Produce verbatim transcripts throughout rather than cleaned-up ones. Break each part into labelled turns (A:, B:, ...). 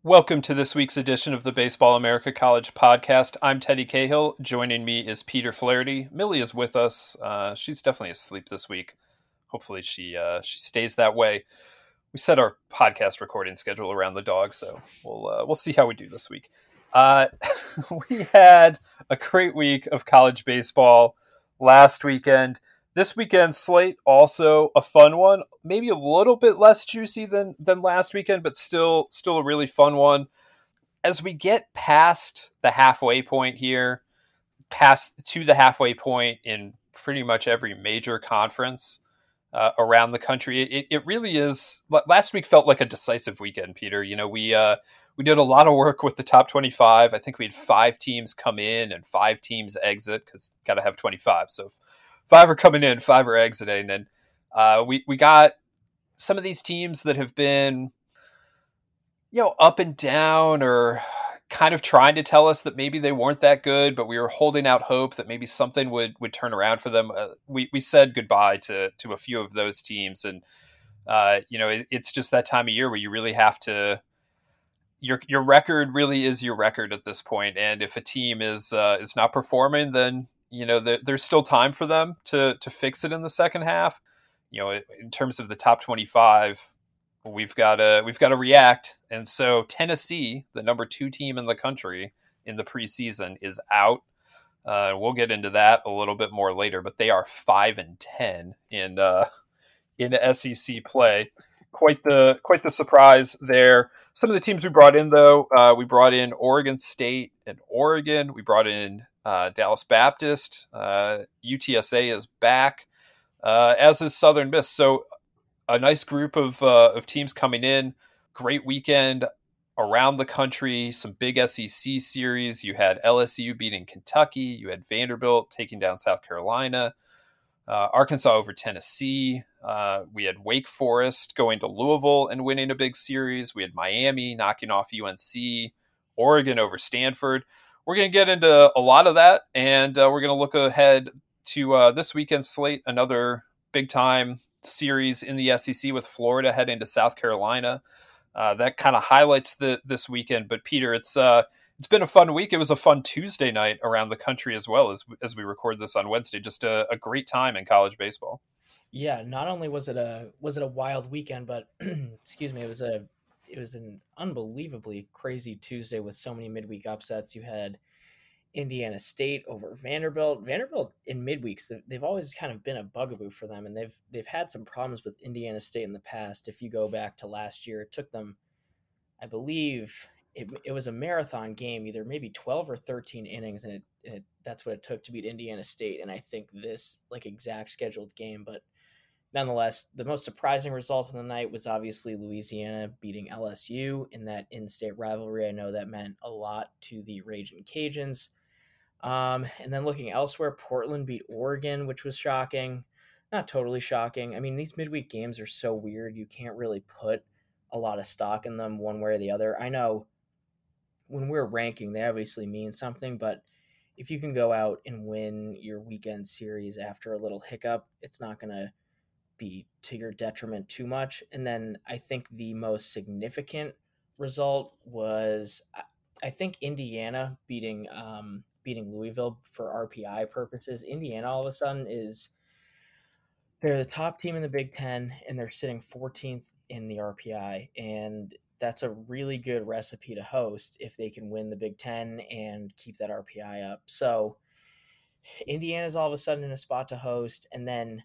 A: Welcome to this week's edition of the Baseball America College podcast. I'm Teddy Cahill. Joining me is Peter Flaherty. Millie is with us. Uh, she's definitely asleep this week. Hopefully she uh, she stays that way. We set our podcast recording schedule around the dog, so we'll uh, we'll see how we do this week. Uh, we had a great week of college baseball last weekend. This weekend's slate also a fun one, maybe a little bit less juicy than than last weekend, but still still a really fun one. As we get past the halfway point here, past to the halfway point in pretty much every major conference uh, around the country, it, it really is. Last week felt like a decisive weekend, Peter. You know, we uh, we did a lot of work with the top twenty-five. I think we had five teams come in and five teams exit because got to have twenty-five. So five are coming in, five are exiting, and uh, we we got some of these teams that have been, you know, up and down or kind of trying to tell us that maybe they weren't that good, but we were holding out hope that maybe something would would turn around for them. Uh, we we said goodbye to to a few of those teams, and uh, you know, it, it's just that time of year where you really have to. Your your record really is your record at this point, and if a team is uh, is not performing, then you know, the, there's still time for them to to fix it in the second half. You know, in terms of the top twenty-five, we've got to we've got to react. And so Tennessee, the number two team in the country in the preseason, is out. Uh, we'll get into that a little bit more later, but they are five and ten in uh, in S E C play. Quite the quite the surprise there. Some of the teams we brought in, though, uh, we brought in Oregon State and Oregon. We brought in Uh, Dallas Baptist, uh, U T S A is back, uh, as is Southern Miss. So a nice group of uh, of teams coming in. Great weekend around the country. Some big S E C series. You had L S U beating Kentucky. You had Vanderbilt taking down South Carolina. Uh, Arkansas over Tennessee. Uh, we had Wake Forest going to Louisville and winning a big series. We had Miami knocking off U N C. Oregon over Stanford. We're going to get into a lot of that, and uh, we're going to look ahead to uh, this weekend's slate, another big-time series in the S E C with Florida heading to South Carolina. Uh, that kind of highlights the this weekend. But, Peter, it's uh, it's been a fun week. It was a fun Tuesday night around the country as well as, as we record this on Wednesday. Just a, a great time in college baseball.
B: Yeah, not only was it a was it a wild weekend, but, excuse me, it was a it was an unbelievably crazy Tuesday with so many midweek upsets. You had Indiana State over Vanderbilt. Vanderbilt in midweeks, they've always kind of been a bugaboo for them, and they've they've had some problems with Indiana State in the past. If you go back to last year, it took them, I believe, it, it was a marathon game, either maybe twelve or thirteen innings, and it, and it that's what it took to beat Indiana State. And I think this like exact scheduled game, but nonetheless, the most surprising result of the night was obviously Louisiana beating L S U in that in-state rivalry. I know that meant a lot to the Ragin' Cajuns. Um, and then looking elsewhere, Portland beat Oregon, which was shocking. Not totally shocking. I mean, these midweek games are so weird. You can't really put a lot of stock in them one way or the other. I know when we're ranking, they obviously mean something, but if you can go out and win your weekend series after a little hiccup, it's not going to be to your detriment too much. And then I think the most significant result was, I think, Indiana beating um, beating Louisville for R P I purposes. Indiana all of a sudden is, they're the top team in the Big Ten, and they're sitting fourteenth in the R P I. And that's a really good recipe to host if they can win the Big Ten and keep that R P I up. So Indiana's all of a sudden in a spot to host. And then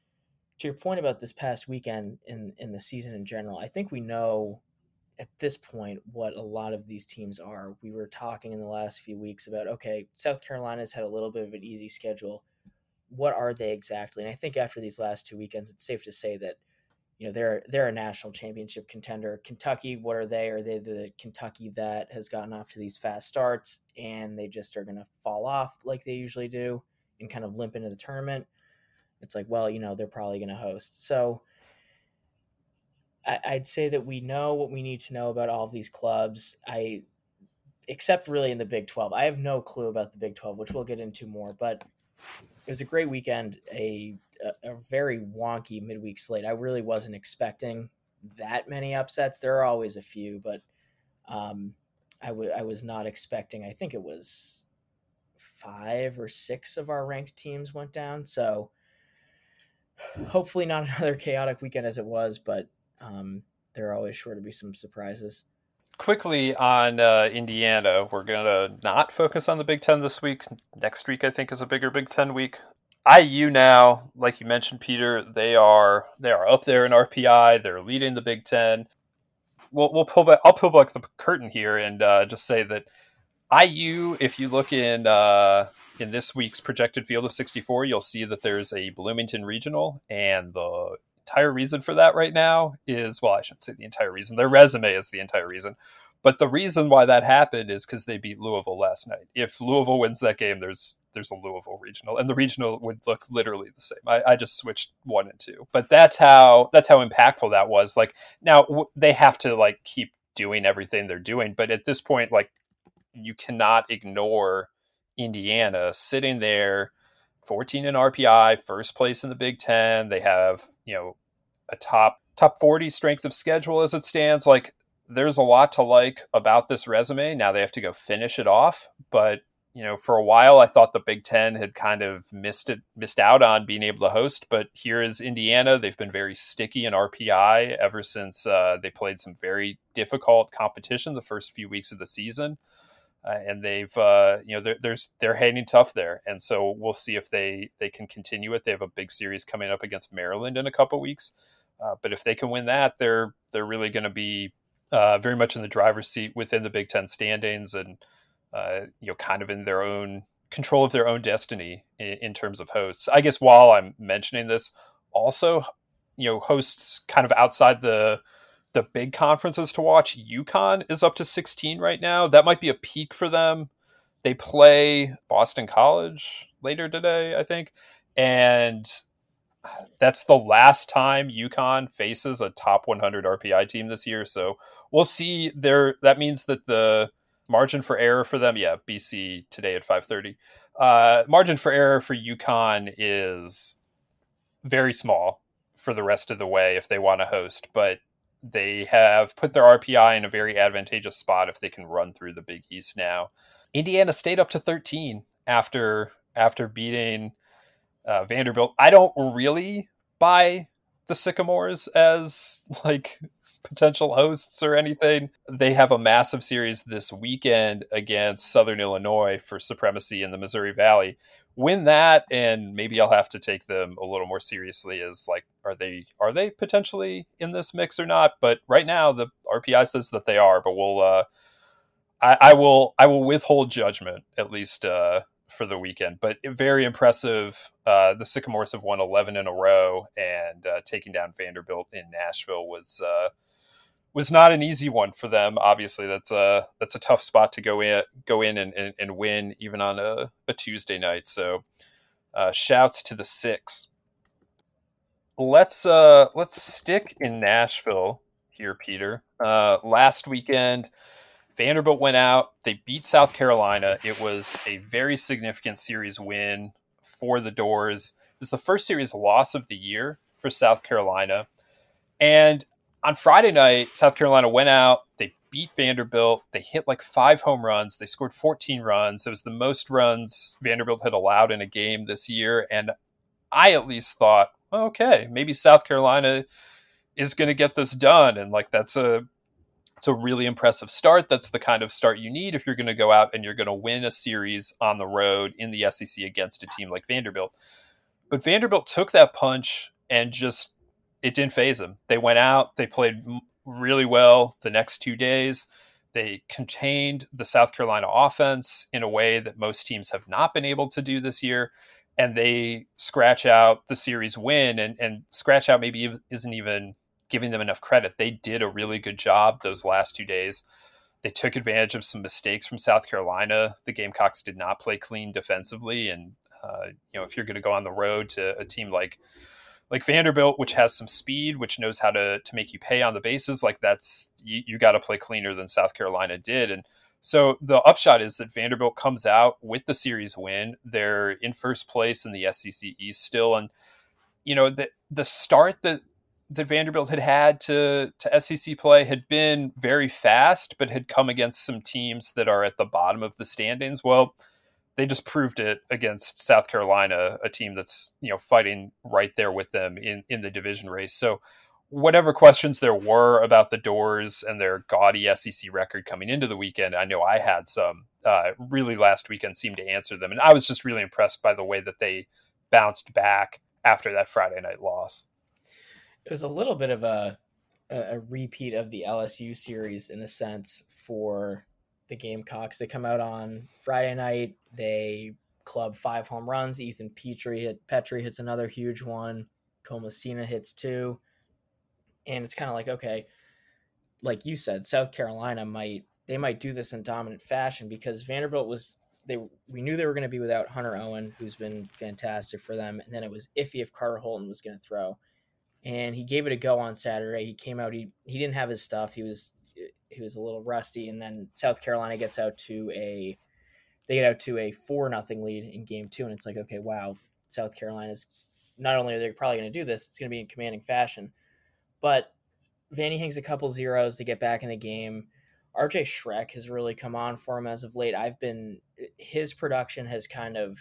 B: to your point about this past weekend in, in the season in general, I think we know at this point what a lot of these teams are. We were talking in the last few weeks about, okay, South Carolina's had a little bit of an easy schedule. What are they exactly? And I think after these last two weekends, it's safe to say that, you know, they're they're a national championship contender. Kentucky, what are they? Are they the Kentucky that has gotten off to these fast starts and they just are going to fall off like they usually do and kind of limp into the tournament? It's like, well, you know, they're probably going to host. So I'd say that we know what we need to know about all of these clubs. I, except really in the Big twelve. I have no clue about the Big twelve, which we'll get into more, but it was a great weekend, a, a, a very wonky midweek slate. I really wasn't expecting that many upsets. There are always a few, but Um, I, w- I was not expecting, I think it was five or six of our ranked teams went down. So hopefully not another chaotic weekend as it was, but um, there are always sure to be some surprises.
A: Quickly on uh, Indiana, we're going to not focus on the Big Ten this week. Next week, I think, is a bigger Big Ten week. I U now, like you mentioned, Peter, they are they are up there in R P I. They're leading the Big Ten. We'll we'll pull back. I'll pull back the curtain here and uh, just say that I U, if you look in uh, in this week's projected field of sixty-four, you'll see that there's a Bloomington regional, and the entire reason for that right now is, well, I shouldn't say the entire reason. Their resume is the entire reason. But the reason why that happened is because they beat Louisville last night. If Louisville wins that game, there's there's a Louisville regional, and the regional would look literally the same. I, I just switched one and two, but that's how that's how impactful that was. Like now w- they have to like keep doing everything they're doing, but at this point, like you cannot ignore Indiana sitting there, fourteen in R P I, first place in the Big Ten. They have, you know, a top top forty strength of schedule as it stands. Like there's a lot to like about this resume. Now they have to go finish it off, but you know, for a while I thought the Big Ten had kind of missed it, missed out on being able to host. But here is Indiana. They've been very sticky in R P I ever since uh, they played some very difficult competition the first few weeks of the season. Uh, and they've, uh, you know, they're, there's they're hanging tough there, and so we'll see if they they can continue it. They have a big series coming up against Maryland in a couple weeks, uh, but if they can win that, they're they're really going to be uh, very much in the driver's seat within the Big Ten standings, and uh, you know, kind of in their own control of their own destiny in, in terms of hosts. I guess while I'm mentioning this, also, you know, hosts kind of outside the the big conferences to watch. UConn is up to sixteen right now. That might be a peak for them. They play Boston College later today, I think. And that's the last time UConn faces a top one hundred R P I team this year. So we'll see there. That means that the margin for error for them, yeah, B C today at five thirty. Uh, margin for error for UConn is very small for the rest of the way if they want to host. But they have put their R P I in a very advantageous spot if they can run through the Big East now. Indiana stayed up to thirteen after after beating uh, Vanderbilt. I don't really buy the Sycamores as like potential hosts or anything. They have a massive series this weekend against Southern Illinois for supremacy in the Missouri Valley. Win that, and maybe I'll have to take them a little more seriously as like, are they are they potentially in this mix or not? But right now the R P I says that they are, but we'll uh I, I will I will withhold judgment at least uh for the weekend. But very impressive. Uh the Sycamores have won eleven in a row, and uh, taking down Vanderbilt in Nashville was uh was not an easy one for them. Obviously, that's a that's a tough spot to go in go in and, and, and win even on a, a Tuesday night. So, uh, shouts to the Six. Let's uh, let's stick in Nashville here, Peter. Uh, last weekend, Vanderbilt went out. They beat South Carolina. It was a very significant series win for the Doors. It was the first series loss of the year for South Carolina, and on Friday night, South Carolina went out. They beat Vanderbilt. They hit like five home runs. They scored fourteen runs. It was the most runs Vanderbilt had allowed in a game this year. And I at least thought, okay, maybe South Carolina is going to get this done. And like that's a it's a really impressive start. That's the kind of start you need if you're going to go out and you're going to win a series on the road in the S E C against a team like Vanderbilt. But Vanderbilt took that punch and just it didn't faze them. They went out. They played really well the next two days. They contained the South Carolina offense in a way that most teams have not been able to do this year. And they scratch out the series win, and, and scratch out maybe isn't even giving them enough credit. They did a really good job those last two days. They took advantage of some mistakes from South Carolina. The Gamecocks did not play clean defensively. And, uh, you know, if you're going to go on the road to a team like like Vanderbilt, which has some speed, which knows how to to make you pay on the bases, like that's you, you got to play cleaner than South Carolina did. And so the upshot is that Vanderbilt comes out with the series win. They're in first place in the S E C East still, and you know the the start that that Vanderbilt had had to to S E C play had been very fast, but had come against some teams that are at the bottom of the standings. Well, they just proved it against South Carolina, a team that's, you know, fighting right there with them in, in the division race. So whatever questions there were about the Doors and their gaudy S E C record coming into the weekend, I know I had some, uh, really last weekend seemed to answer them. And I was just really impressed by the way that they bounced back after that Friday night loss.
B: It was a little bit of a, a repeat of the L S U series in a sense for the Gamecocks. They come out on Friday night. They club five home runs. Ethan Petrie, hit, Petrie hits another huge one. Comasina hits two. And it's kind of like, okay, like you said, South Carolina might, they might do this in dominant fashion because Vanderbilt was, they we knew they were going to be without Hunter Owen, who's been fantastic for them. And then it was iffy if Carter Holton was going to throw. And he gave it a go on Saturday. He came out, he, he didn't have his stuff. He was, he was a little rusty. And then South Carolina gets out to a, they get out to a four nothing lead in game two. And it's like, okay, wow, South Carolina's, not only are they probably going to do this, it's going to be in commanding fashion. But Vandy hangs a couple zeros to get back in the game. R J Schreck has really come on for him as of late. I've been, his production has kind of,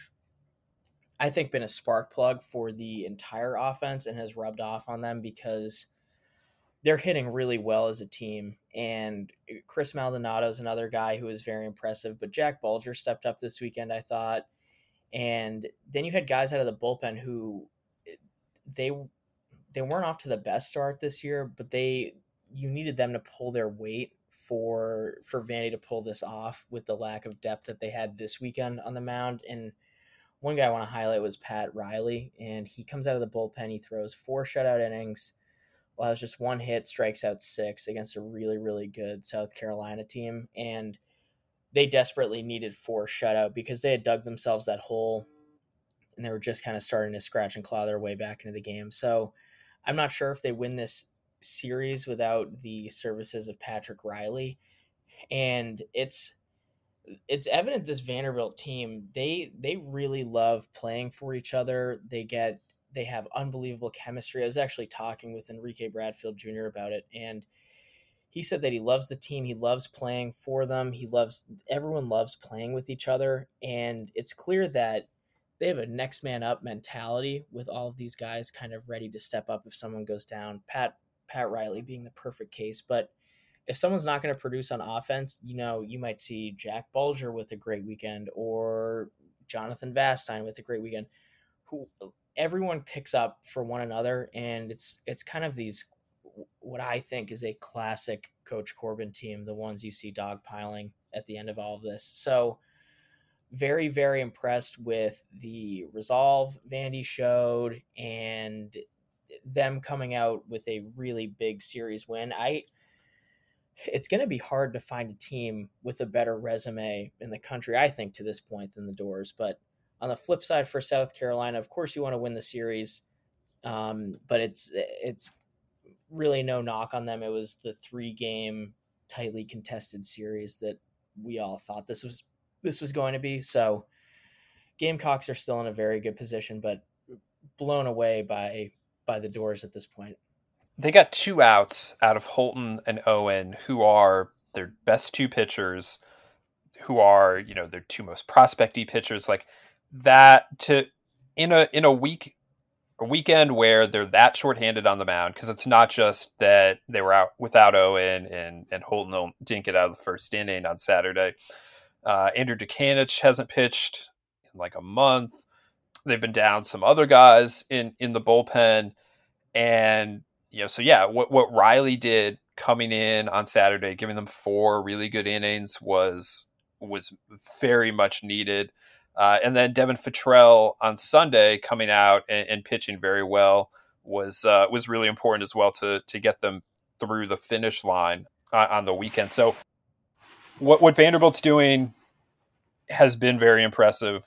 B: I think, been a spark plug for the entire offense and has rubbed off on them because they're hitting really well as a team. And Chris Maldonado is another guy who is very impressive, but Jack Bulger stepped up this weekend, I thought. And then you had guys out of the bullpen who they, they weren't off to the best start this year, but they, you needed them to pull their weight for, for Vandy to pull this off with the lack of depth that they had this weekend on the mound. And one guy I want to highlight was Pat Riley, and he comes out of the bullpen. He throws four shutout innings, allows just one hit, strikes out six against a really, really good South Carolina team. And they desperately needed four shutout because they had dug themselves that hole and they were just kind of starting to scratch and claw their way back into the game. So I'm not sure if they win this series without the services of Patrick Riley. And it's, it's evident this Vanderbilt team, they they really love playing for each other. They get they have unbelievable chemistry. I was actually talking with Enrique Bradfield Junior about it, and he said that he loves the team. He loves playing for them. He loves everyone loves playing with each other, and it's clear that they have a next man up mentality with all of these guys kind of ready to step up if someone goes down. Pat Pat Riley being the perfect case, but if someone's not going to produce on offense, you know, you might see Jack Bulger with a great weekend or Jonathan Vastine with a great weekend, who everyone picks up for one another. And it's, it's kind of these, what I think is a classic Coach Corbin team, the ones you see dogpiling at the end of all of this. So very, very impressed with the resolve Vandy showed and them coming out with a really big series win. I, It's going to be hard to find a team with a better resume in the country, I think, to this point than the Doors. But on the flip side for South Carolina, of course, you want to win the series, um, but it's it's really no knock on them. It was the three-game, tightly contested series that we all thought this was this was going to be. So Gamecocks are still in a very good position, but blown away by by the Doors at this point.
A: They got two outs out of Holton and Owen, who are their best two pitchers, who are, you know, their two most prospecty pitchers. Like that to in a in a week a weekend where they're that shorthanded on the mound, because it's not just that they were out without Owen and and Holton didn't get out of the first inning on Saturday. Uh, Andrew Dukanich hasn't pitched in like a month. They've been down some other guys in in the bullpen, and you know, so yeah, what, what Riley did coming in on Saturday, giving them four really good innings was was very much needed. Uh, and then Devin Futrell on Sunday coming out and, and pitching very well was uh, was really important as well to to get them through the finish line uh, on the weekend. So what what Vanderbilt's doing has been very impressive.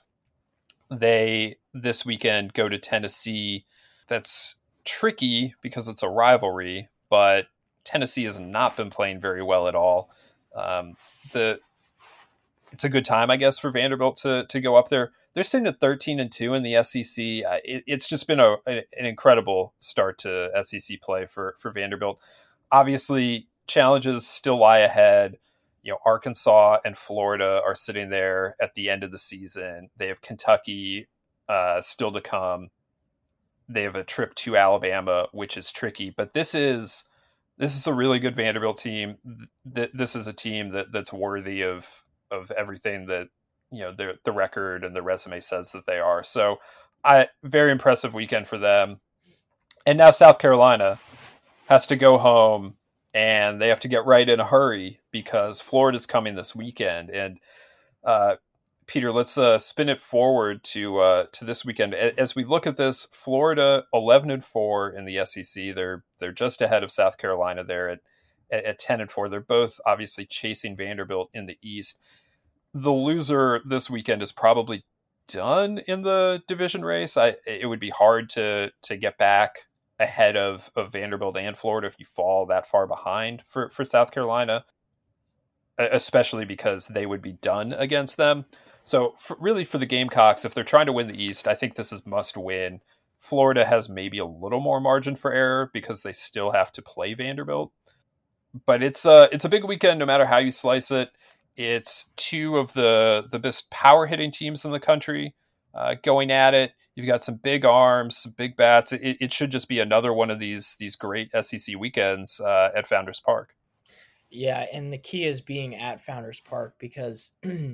A: They this weekend go to Tennessee. That's tricky because it's a rivalry, but Tennessee has not been playing very well at all. Um, the it's a good time, I guess, for Vanderbilt to to go up there. They're sitting at thirteen and two in the S E C. Uh, it, it's just been a, a an incredible start to S E C play for for Vanderbilt. Obviously, challenges still lie ahead. You know, Arkansas and Florida are sitting there at the end of the season. They have Kentucky uh, still to come. They have a trip to Alabama, which is tricky. But this is this is a really good Vanderbilt team. Th- this is a team that that's worthy of of everything that, you know, the the record and the resume says that they are. So, I very impressive weekend for them. And now South Carolina has to go home, and they have to get right in a hurry because Florida's coming this weekend. And uh, Peter, let's uh, spin it forward to uh, to this weekend. As we look at this, Florida eleven and four in the S E C. They're they're just ahead of South Carolina there at at ten and four. They're both obviously chasing Vanderbilt in the East. The loser this weekend is probably done in the division race. I it would be hard to to get back ahead of, of Vanderbilt and Florida if you fall that far behind for, for South Carolina, especially because they would be done against them. So for, really for the Gamecocks, if they're trying to win the East, I think this is must win. Florida has maybe a little more margin for error because they still have to play Vanderbilt. But it's a, it's a big weekend no matter how you slice it. It's two of the, the best power hitting teams in the country uh, going at it. You've got some big arms, some big bats. It, it should just be another one of these these great S E C weekends uh, at Founders Park.
B: Yeah, and the key is being at Founders Park because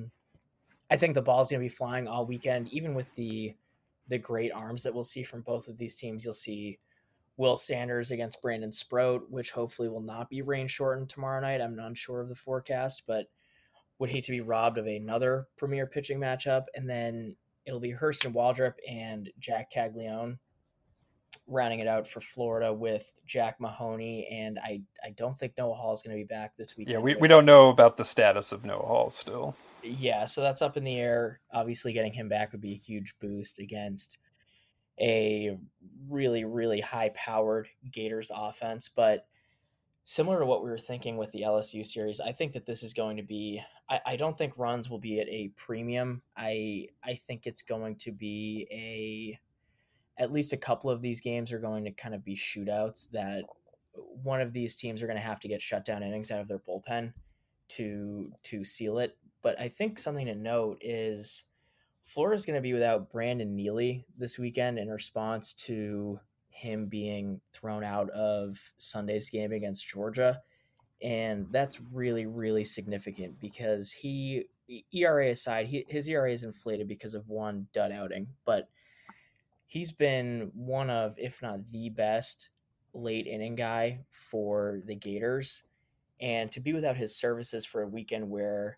B: I think the ball's going to be flying all weekend. Even with the the great arms that we'll see from both of these teams, you'll see Will Sanders against Brandon Sproat, which hopefully will not be rain shortened tomorrow night. I'm not sure of the forecast, but would hate to be robbed of another premier pitching matchup. And then it'll be Hurston Waldrop and Jack Caglione rounding it out for Florida with Jack Mahoney. And I, I don't think Noah Hall is going to be back this weekend.
A: Yeah, we, we don't know about the status of Noah Hall still.
B: Yeah, so that's up in the air. Obviously, getting him back would be a huge boost against a really, really high-powered Gators offense. But similar to what we were thinking with the L S U series, I think that this is going to be I, I don't think runs will be at a premium. I I think it's going to be a at least a couple of these games are going to kind of be shootouts that one of these teams are going to have to get shutdown innings out of their bullpen to to seal it. But I think something to note is Florida's going to be without Brandon Neely this weekend in response to him being thrown out of Sunday's game against Georgia. And that's really, really significant because he, E R A aside, he, his E R A is inflated because of one dud outing, but he's been one of, if not the best late inning guy for the Gators. And to be without his services for a weekend where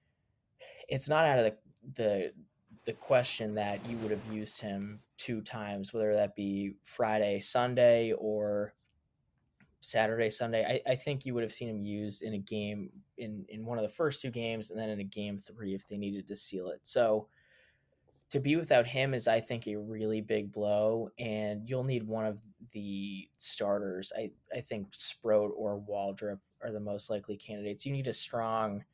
B: it's not out of the, the, the question that you would have used him two times, whether that be Friday, Sunday, or Saturday, Sunday. I, I think you would have seen him used in a game in, in one of the first two games and then in a game three if they needed to seal it. So to be without him is, I think, a really big blow, and you'll need one of the starters. I, I think Sproat or Waldrop are the most likely candidates. You need a strong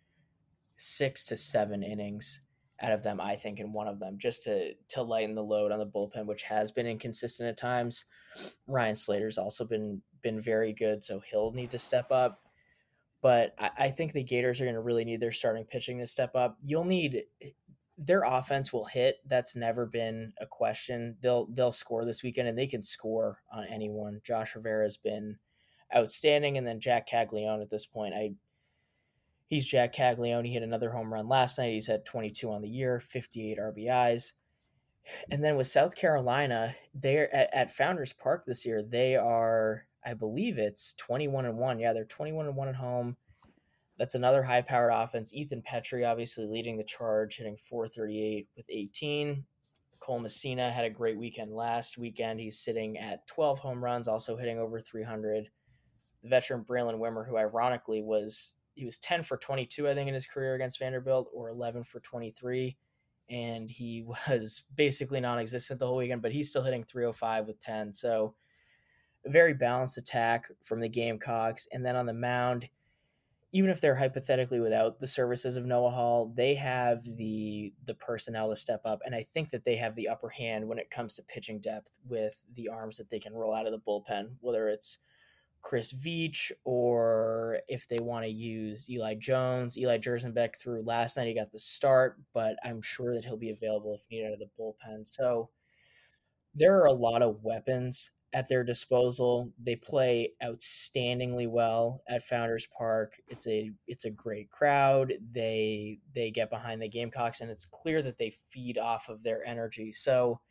B: six to seven innings out of them, I think, in one of them, just to to lighten the load on the bullpen, which has been inconsistent at times. Ryan Slater's also been been very good, so he'll need to step up. But I, I think the Gators are going to really need their starting pitching to step up. You'll need their offense will hit. That's never been a question. They'll they'll score this weekend, and they can score on anyone. Josh Rivera has been outstanding, and then Jack Caglione at this point, I. He's Jack Caglione. He hit another home run last night. He's had twenty-two on the year, fifty-eight R B Is. And then with South Carolina, they're at, at Founders Park this year. They are, I believe it's twenty-one and one. Yeah, they're twenty-one and one at home. That's another high-powered offense. Ethan Petrie obviously leading the charge, hitting four thirty-eight with eighteen. Cole Messina had a great weekend last weekend. He's sitting at twelve home runs, also hitting over three hundred. The veteran Braylon Wimmer, who ironically was he was ten for twenty-two, I think, in his career against Vanderbilt, or eleven for twenty-three. And he was basically non-existent the whole weekend, but he's still hitting three oh five with ten. So a very balanced attack from the Gamecocks. And then on the mound, even if they're hypothetically without the services of Noah Hall, they have the the personnel to step up, and I think that they have the upper hand when it comes to pitching depth with the arms that they can roll out of the bullpen, whether it's Chris Veach or if they want to use Eli Jones. Eli Jersenbeck through last night, he got the start, but I'm sure that he'll be available if needed out of the bullpen. So there are a lot of weapons at their disposal. They play outstandingly well at Founders Park. It's a it's a great crowd. They they get behind the Gamecocks, and it's clear that they feed off of their energy. So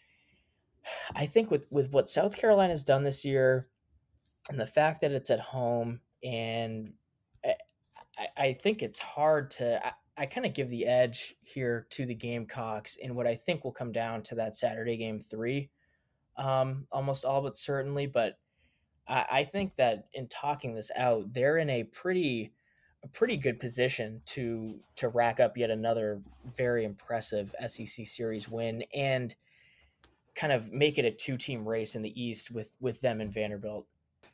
B: I think with with what South Carolina's done this year, and the fact that it's at home, and I, I think it's hard to. I, I kind of give the edge here to the Gamecocks in what I think will come down to that Saturday game three, um, almost all but certainly. But I, I think that in talking this out, they're in a pretty a pretty good position to to rack up yet another very impressive S E C series win and kind of make it a two team race in the East with with them and Vanderbilt.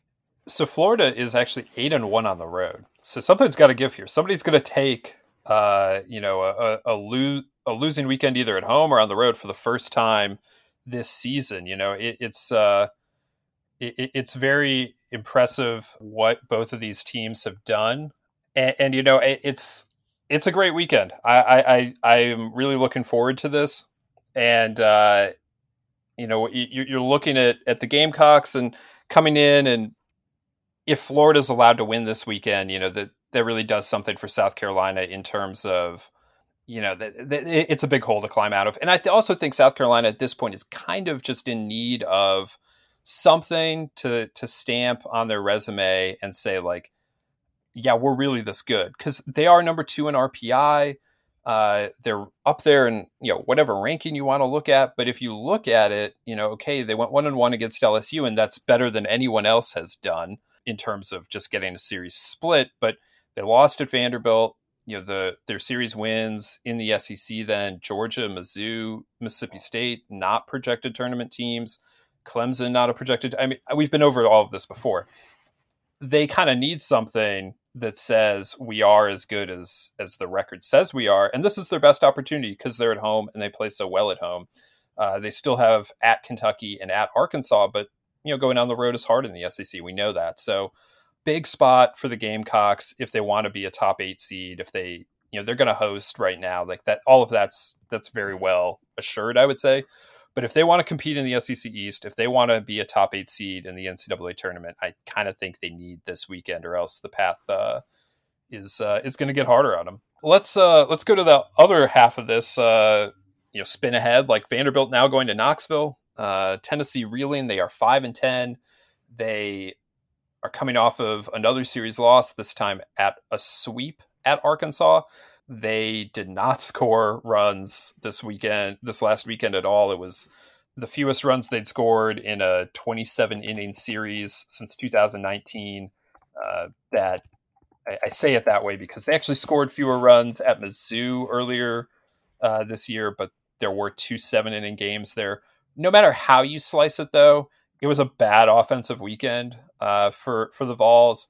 A: So Florida is actually eight and one on the road. So something's got to give here. Somebody's going to take, uh, you know, a, a, lose, a losing weekend either at home or on the road for the first time this season. You know, it, it's uh, it, it's very impressive what both of these teams have done, and, and you know, it, it's it's a great weekend. I I I, I am really looking forward to this, and uh, you know, you, you're looking at at the Gamecocks and coming in and. If Florida's allowed to win this weekend, you know, that that really does something for South Carolina in terms of, you know, that it's a big hole to climb out of. And I th- also think South Carolina at this point is kind of just in need of something to to stamp on their resume and say like, yeah, we're really this good, because they are number two in R P I. Uh, they're up there in, you know, whatever ranking you want to look at. But if you look at it, you know, okay, they went one and one against L S U, and that's better than anyone else has done in terms of just getting a series split. But they lost at Vanderbilt. You know, the their series wins in the S E C then, Georgia, Mizzou, Mississippi State, not projected tournament teams. Clemson, not a projected. I mean, we've been over all of this before. They kind of need something that says we are as good as as the record says we are. And this is their best opportunity because they're at home and they play so well at home. Uh, they still have at Kentucky and at Arkansas, but you know, going down the road is hard in the S E C. We know that. So big spot for the Gamecocks if they want to be a top eight seed, if they, you know, they're going to host right now, like that, all of that's, that's very well assured, I would say. But if they want to compete in the S E C East, if they want to be a top eight seed in the N C double A tournament, I kind of think they need this weekend, or else the path uh, is uh, is going to get harder on them. Let's uh, let's go to the other half of this. Uh, you know, spin ahead, like Vanderbilt now going to Knoxville. Uh, Tennessee reeling. They are five and ten. They are coming off of another series loss, this time at a sweep at Arkansas. They did not score runs this weekend, this last weekend at all. It was the fewest runs they'd scored in a twenty-seven inning series since two thousand nineteen. Uh, that I, I say it that way because they actually scored fewer runs at Mizzou earlier uh, this year, but there were two seven inning games there. No matter how you slice it, though, it was a bad offensive weekend uh, for for the Vols,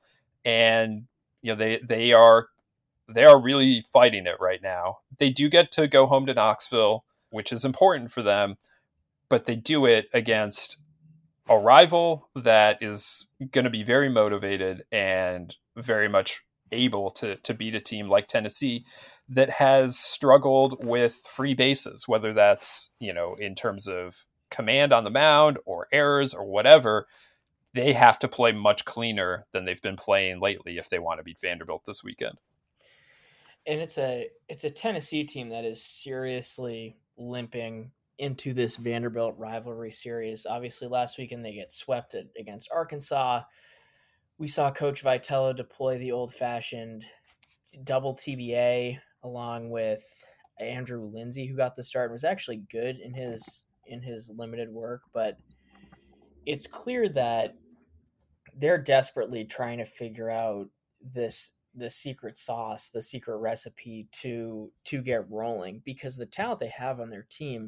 A: and you know they they are. They are really fighting it right now. They do get to go home to Knoxville, which is important for them, but they do it against a rival that is going to be very motivated and very much able to, to beat a team like Tennessee that has struggled with free bases, whether that's, you know, in terms of command on the mound or errors or whatever. They have to play much cleaner than they've been playing lately if they want to beat Vanderbilt this weekend.
B: And it's a it's a Tennessee team that is seriously limping into this Vanderbilt rivalry series. Obviously, last weekend they get swept at, against Arkansas. We saw Coach Vitello deploy the old-fashioned double T B A along with Andrew Lindsay, who got the start and was actually good in his in his limited work. But it's clear that they're desperately trying to figure out this the secret sauce, the secret recipe to to get rolling, because the talent they have on their team,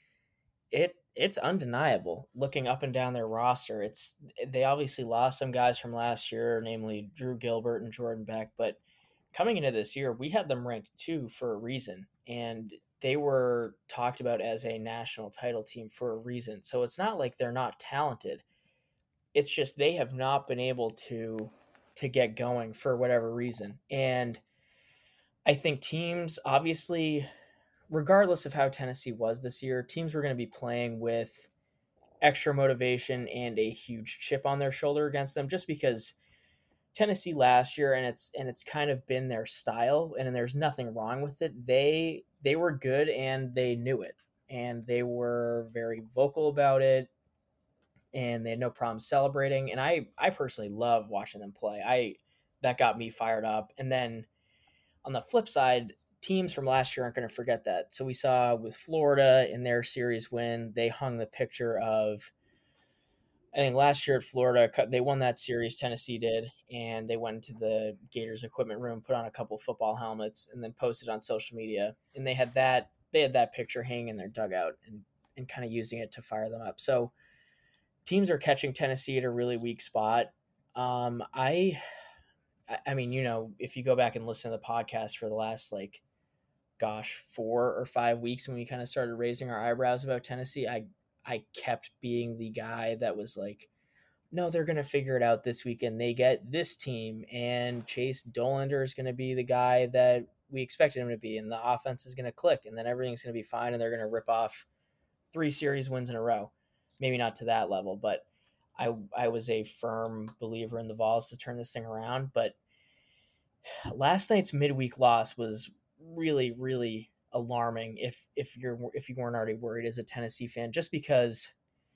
B: it it's undeniable. Looking up and down their roster, it's they obviously lost some guys from last year, namely Drew Gilbert and Jordan Beck, but coming into this year, we had them ranked two for a reason, and they were talked about as a national title team for a reason. So it's not like they're not talented. It's just they have not been able to to get going for whatever reason. And I think teams, obviously, regardless of how Tennessee was this year, teams were going to be playing with extra motivation and a huge chip on their shoulder against them, just because Tennessee last year, and it's and it's kind of been their style, and, and there's nothing wrong with it. They they were good and they knew it, and they were very vocal about it, and they had no problem celebrating. And I I personally love watching them play. I that got me fired up. And then on the flip side, teams from last year aren't going to forget that. So we saw with Florida in their series win, they hung the picture of, I think last year at Florida, they won that series, Tennessee did, and they went into the Gators equipment room, put on a couple football helmets, and then posted on social media. And they had that they had that picture hanging in their dugout and, and kind of using it to fire them up. So teams are catching Tennessee at a really weak spot. Um, I, I mean, you know, if you go back and listen to the podcast for the last, like, gosh, four or five weeks when we kind of started raising our eyebrows about Tennessee, I I kept being the guy that was like, no, they're going to figure it out this weekend. They get this team, and Chase Dolander is going to be the guy that we expected him to be, and the offense is going to click, and then everything's going to be fine, and they're going to rip off three series wins in a row. Maybe not to that level, but I I was a firm believer in the Vols to turn this thing around. But last night's midweek loss was really, really alarming if if you're if you weren't already worried as a Tennessee fan, just because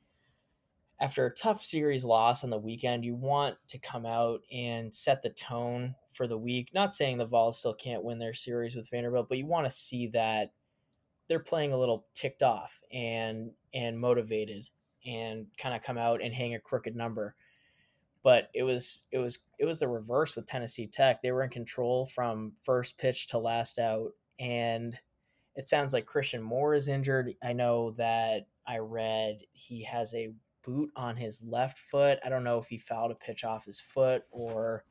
B: after a tough series loss on the weekend, you want to come out and set the tone for the week. Not saying the Vols still can't win their series with Vanderbilt, but you want to see that they're playing a little ticked off and and motivated and kind of come out and hang a crooked number. But it was it was it was the reverse with Tennessee Tech. They were in control from first pitch to last out, and it sounds like Christian Moore is injured. I know that I read he has a boot on his left foot. I don't know if he fouled a pitch off his foot or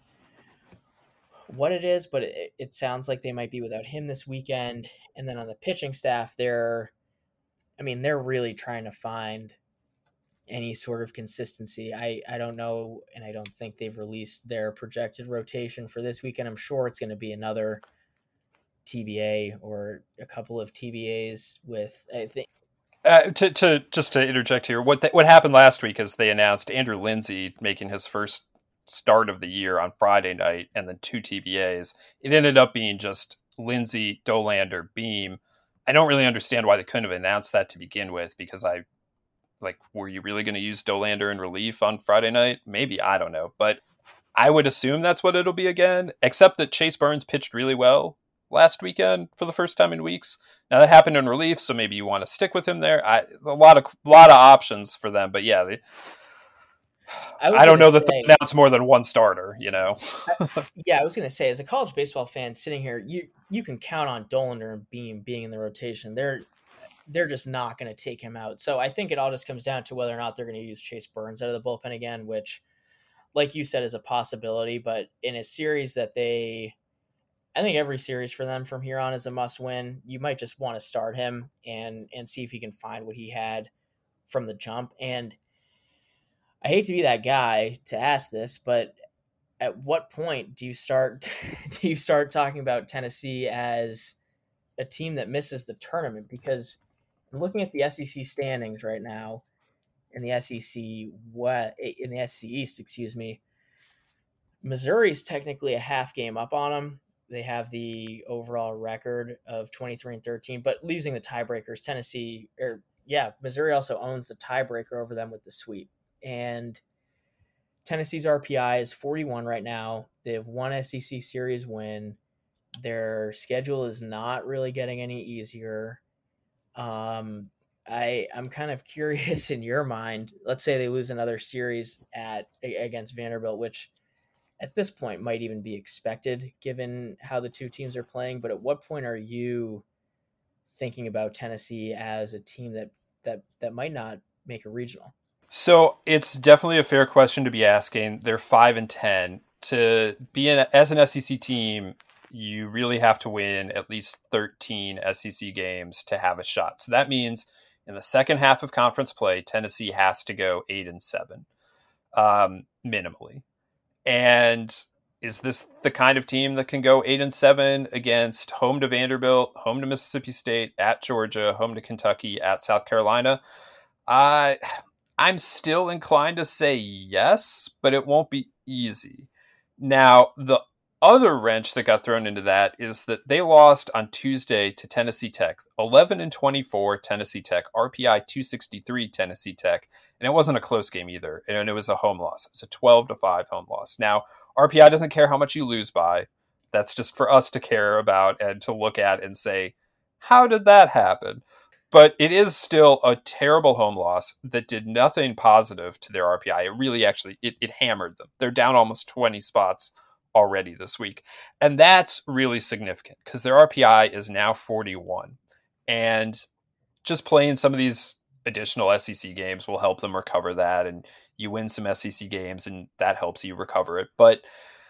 B: what it is, but it, it sounds like they might be without him this weekend. And then on the pitching staff, they're, I mean, they're really trying to find any sort of consistency. I, I don't know, and I don't think they've released their projected rotation for this weekend. I'm sure it's going to be another T B A or a couple of T B As with, I think.
A: Uh, to, to just to interject here, what the, what happened last week is they announced Andrew Lindsay making his first start of the year on Friday night, and then two T B As. It ended up being just Lindsay, Dolander, Beam. I don't really understand why they couldn't have announced that to begin with, because I like, were you really going to use Dolander in relief on Friday night? Maybe, I don't know, but I would assume that's what it'll be again, except that Chase Burns pitched really well last weekend for the first time in weeks. Now that happened in relief, so maybe you want to stick with him there. I, a lot of a lot of options for them, but yeah, they, I, I don't know say, that they announce more than one starter. You know,
B: I, yeah, I was going to say, as a college baseball fan sitting here, you you can count on Dolander and Beam being in the rotation. They're they're just not going to take him out. So I think it all just comes down to whether or not they're going to use Chase Burns out of the bullpen again, which, like you said, is a possibility. But in a series that they, I think every series for them from here on is a must win. You might just want to start him and and see if he can find what he had from the jump. And I hate to be that guy to ask this, but at what point do you start do you start talking about Tennessee as a team that misses the tournament? Because I'm looking at the S E C standings right now, in the S E C what in the S E C East, excuse me. Missouri's technically a half game up on them. They have the overall record of twenty-three and thirteen, but losing the tiebreakers, Tennessee or yeah, Missouri also owns the tiebreaker over them with the sweep. And Tennessee's R P I is forty-one right now. They have one S E C series win. Their schedule is not really getting any easier. Um, I I'm kind of curious in your mind. Let's say they lose another series at against Vanderbilt, which at this point might even be expected given how the two teams are playing. But at what point are you thinking about Tennessee as a team that that that might not make a regional?
A: So it's definitely a fair question to be asking. They're five and ten. To be in a, as an S E C team, you really have to win at least thirteen S E C games to have a shot. So that means in the second half of conference play, Tennessee has to go eight and seven, um, minimally. And is this the kind of team that can go eight and seven against home to Vanderbilt, home to Mississippi State, at Georgia, home to Kentucky, at South Carolina? Uh, I'm still inclined to say yes, but it won't be easy. Now, the other wrench that got thrown into that is that they lost on Tuesday to Tennessee Tech, eleven and twenty-four Tennessee Tech, R P I two sixty-three Tennessee Tech, and it wasn't a close game either, and it was a home loss. It was a twelve to five home loss. Now, R P I doesn't care how much you lose by. That's just for us to care about and to look at and say, how did that happen? But it is still a terrible home loss that did nothing positive to their R P I. It really actually, it, it hammered them. They're down almost twenty spots already this week. And that's really significant because their R P I is now forty-one. And just playing some of these additional S E C games will help them recover that. And you win some S E C games and that helps you recover it. But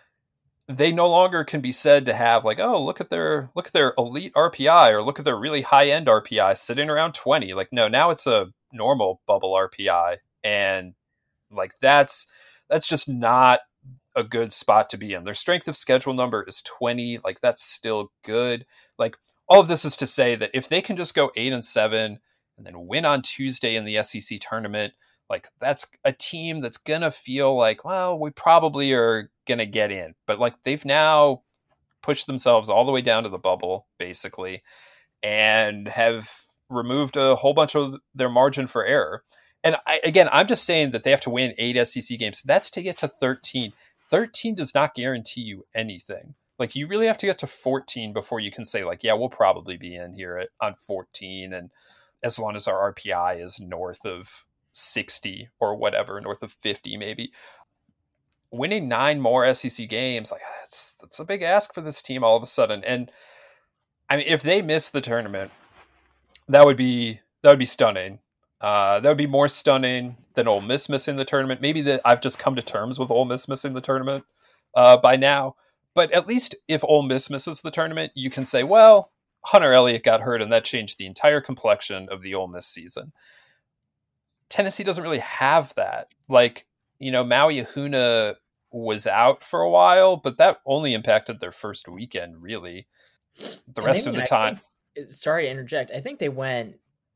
A: they no longer can be said to have like, oh, look at their look at their elite R P I or look at their really high end R P I sitting around twenty. Like, no, now it's a normal bubble R P I. And like that's that's just not a good spot to be in. Their strength of schedule number is twenty. Like that's still good. Like all of this is to say that if they can just go eight and seven and then win on Tuesday in the S E C tournament, like that's a team that's going to feel like, well, we probably are going to get in, but like they've now pushed themselves all the way down to the bubble basically and have removed a whole bunch of their margin for error. And I, again, I'm just saying that they have to win eight S E C games. That's to get to thirteen. thirteen does not guarantee you anything. Like you really have to get to fourteen before you can say like, yeah, we'll probably be in here at, on fourteen. And as long as our R P I is north of sixty or whatever, north of fifty, maybe winning nine more S E C games, like that's, that's a big ask for this team all of a sudden. And I mean, if they miss the tournament, that would be, that would be stunning. Uh, that would be more stunning than Ole Miss missing the tournament. Maybe that I've just come to terms with Ole Miss missing the tournament uh, by now. But at least if Ole Miss misses the tournament, you can say, well, Hunter Elliott got hurt and that changed the entire complexion of the Ole Miss season. Tennessee doesn't really have that. Like, you know, Maui Ahuna was out for a while, but that only impacted their first weekend, really. The rest of the time.
B: Think, sorry to interject. I think they went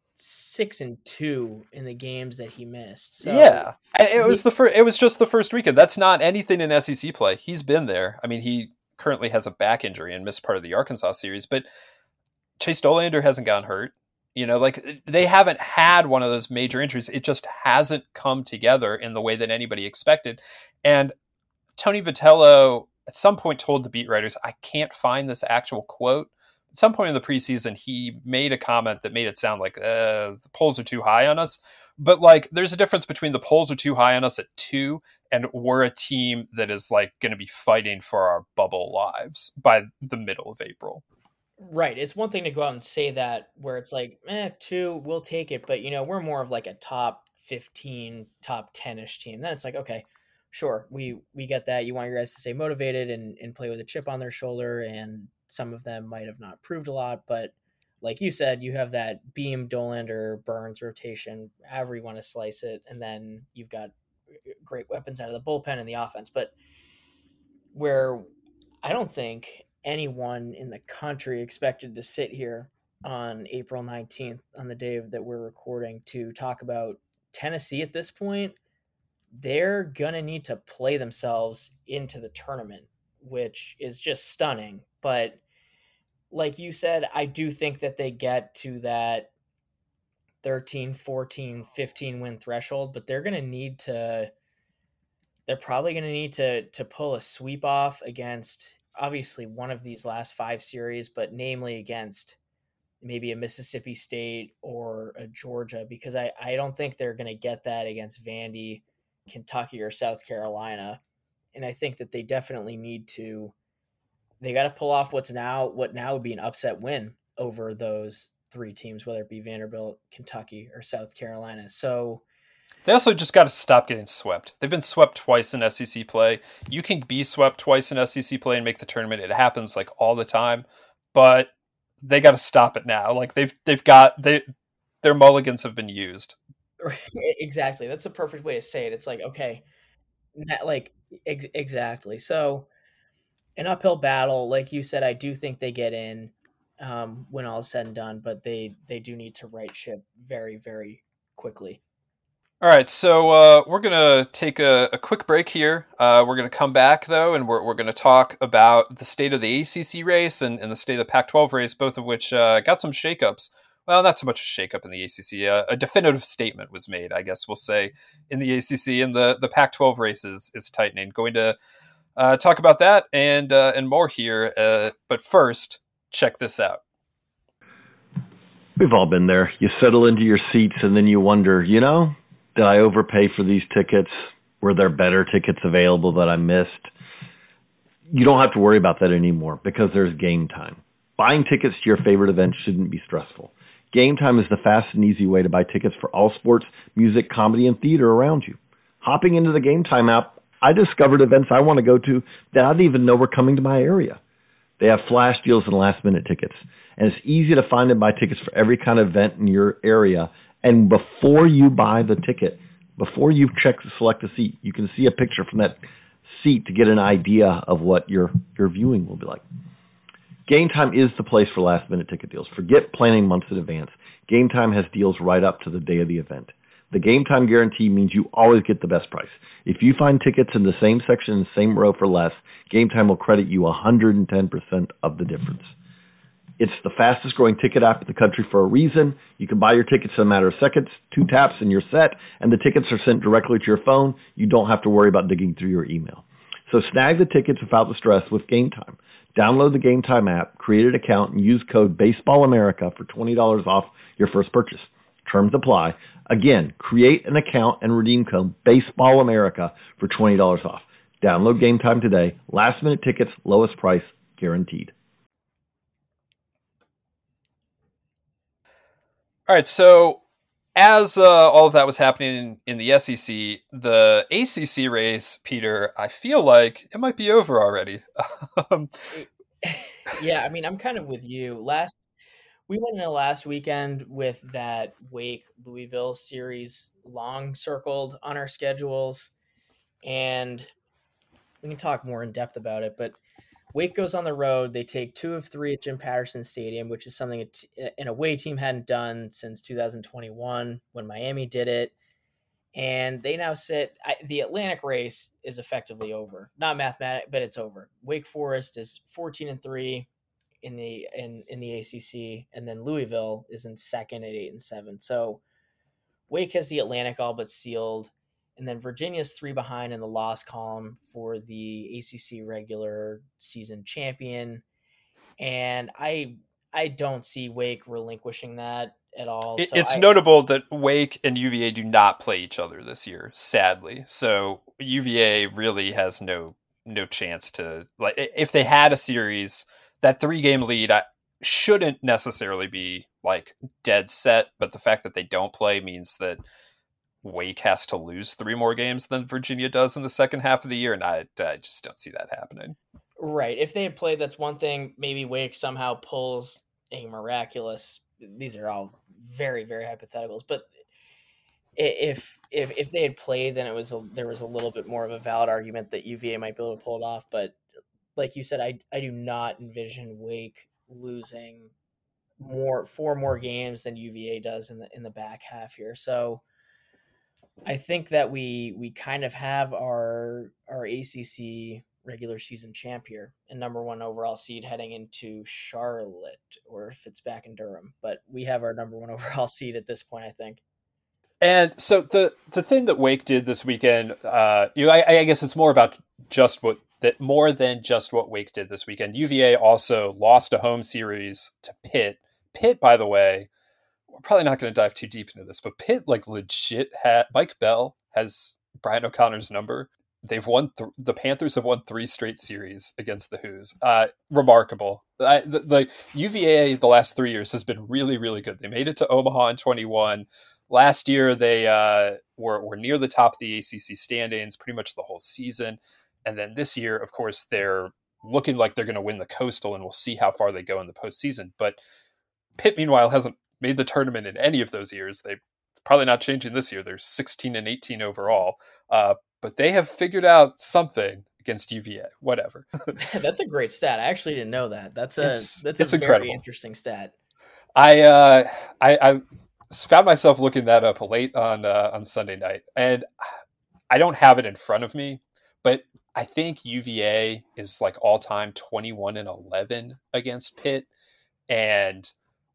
B: six and two in the games that he missed. So
A: yeah, it was he, the first. It was just the first weekend. That's not anything in S E C play. He's been there. I mean, he currently has a back injury and missed part of the Arkansas series, but Chase Dolander hasn't gotten hurt. You know, like they haven't had one of those major injuries. It just hasn't come together in the way that anybody expected. And Tony Vitello at some point told the beat writers, I can't find this actual quote. At some point in the preseason, he made a comment that made it sound like uh, the polls are too high on us. But like, there's a difference between the polls are too high on us at two and we're a team that is like going to be fighting for our bubble lives by the middle of April.
B: Right. It's one thing to go out and say that where it's like, eh, two, we'll take it. But, you know, we're more of like a top fifteen, top ten-ish team. Then it's like, okay, sure, we we get that. You want your guys to stay motivated and, and play with a chip on their shoulder. And some of them might have not proved a lot. But like you said, you have that Beam, Dolander, Burns rotation, however you want to slice it. And then you've got great weapons out of the bullpen and the offense. But where I don't think anyone in the country expected to sit here on April nineteenth on the day that we're recording to talk about Tennessee at this point, they're going to need to play themselves into the tournament, which is just stunning. But like you said, I do think that they get to that thirteen, fourteen, fifteen win threshold, but they're going to need to, they're probably going to need to, to pull a sweep off against obviously one of these last five series, but namely against maybe a Mississippi State or a Georgia, because I, I don't think they're going to get that against Vandy, Kentucky, or South Carolina. And I think that they definitely need to, they got to pull off what's now, what now would be an upset win over those three teams, whether it be Vanderbilt, Kentucky, or South Carolina. So
A: They also just got to stop getting swept. They've been swept twice in S E C play. You can be swept twice in S E C play and make the tournament. It happens like all the time, but they got to stop it now. Like they've they've got they their mulligans have been used.
B: Exactly. That's a perfect way to say it. It's like, okay, like ex- exactly. So an uphill battle, like you said, I do think they get in um, when all is said and done, but they they do need to right ship very very quickly.
A: All right, so uh, we're gonna take a, a quick break here. Uh, we're gonna come back though, and we're we're gonna talk about the state of the A C C race and, and the state of the Pac twelve race, both of which uh, got some shakeups. Well, not so much a shakeup in the A C C. Uh, a definitive statement was made, I guess we'll say, in the A C C, and the the Pac twelve race is, is tightening. Going to uh, talk about that and uh, and more here. Uh, but first, check this out.
C: We've all been there. You settle into your seats, and then you wonder, you know. Did I overpay for these tickets? Were there better tickets available that I missed? You don't have to worry about that anymore because there's Game Time. Buying tickets to your favorite event shouldn't be stressful. Game Time is the fast and easy way to buy tickets for all sports, music, comedy, and theater around you. Hopping into the Game Time app, I discovered events I want to go to that I didn't even know were coming to my area. They have flash deals and last-minute tickets, and it's easy to find and buy tickets for every kind of event in your area. And before you buy the ticket, before you check to select a seat, you can see a picture from that seat to get an idea of what your, your viewing will be like. Game Time is the place for last-minute ticket deals. Forget planning months in advance. Game Time has deals right up to the day of the event. The Game Time guarantee means you always get the best price. If you find tickets in the same section, the same row for less, Game Time will credit you one hundred ten percent of the difference. It's the fastest growing ticket app in the country for a reason. You can buy your tickets in a matter of seconds, two taps, and you're set, and the tickets are sent directly to your phone. You don't have to worry about digging through your email. So snag the tickets without the stress with Game Time. Download the Game Time app, create an account, and use code BASEBALLAMERICA for twenty dollars off your first purchase. Terms apply. Again, create an account and redeem code BASEBALLAMERICA for twenty dollars off. Download Game Time today. Last minute tickets, lowest price, guaranteed.
A: All right, so as uh, all of that was happening in, in the S E C, the A C C race, Peter, I feel like it might be over already.
B: Yeah, I mean, I'm kind of with you. Last we went into last weekend with that Wake Louisville series long circled on our schedules, and we can talk more in depth about it, but Wake goes on the road. They take two of three at Jim Patterson Stadium, which is something an away team hadn't done since two thousand twenty-one when Miami did it. And they now sit I, the Atlantic race is effectively over. Not mathematic, but it's over. Wake Forest is fourteen and three in the in, in the A C C, and then Louisville is in second at eight and seven. So Wake has the Atlantic all but sealed. And then Virginia's three behind in the loss column for the A C C regular season champion. And I I don't see Wake relinquishing that at all.
A: It,
B: so
A: it's
B: I,
A: notable that Wake and U V A do not play each other this year, sadly. So U V A really has no no chance to, like, if they had a series, that three game lead I, shouldn't necessarily be like dead set, but the fact that they don't play means that Wake has to lose three more games than Virginia does in the second half of the year, and I, I just don't see that happening.
B: Right. If they had played, that's one thing. Maybe Wake somehow pulls a miraculous. These are all very, very hypotheticals. But if if if they had played, then it was a, there was a little bit more of a valid argument that U V A might be able to pull it off. But like you said, I I do not envision Wake losing more four more games than U V A does in the in the back half here. So I think that we we kind of have our our A C C regular season champ here and number one overall seed heading into Charlotte, or if it's back in Durham. But we have our number one overall seed at this point, I think.
A: And so the the thing that Wake did this weekend, uh, you know, I, I guess it's more about just what that more than just what Wake did this weekend. U V A also lost a home series to Pitt. Pitt, by the way, we're probably not going to dive too deep into this, but Pitt, like, legit had Mike Bell has Brian O'Connor's number. They've won th- the Panthers have won three straight series against the Hoos. Uh, remarkable. I, the, the U V A the last three years has been really, really good. They made it to Omaha in twenty-one. Last year they uh, were, were near the top of the A C C standings pretty much the whole season. And then this year, of course, they're looking like they're going to win the Coastal, and we'll see how far they go in the postseason. But Pitt, meanwhile, hasn't made the tournament in any of those years. They're probably not changing this year. They're sixteen and eighteen overall. Uh, but they have figured out something against U V A, whatever.
B: That's a great stat. I actually didn't know that. That's a,
A: it's,
B: that's
A: it's
B: a
A: incredible.
B: Very interesting stat.
A: I, uh, I, I found myself looking that up late on, uh, on Sunday night, and I don't have it in front of me, but I think U V A is like all time twenty-one and eleven against Pitt. And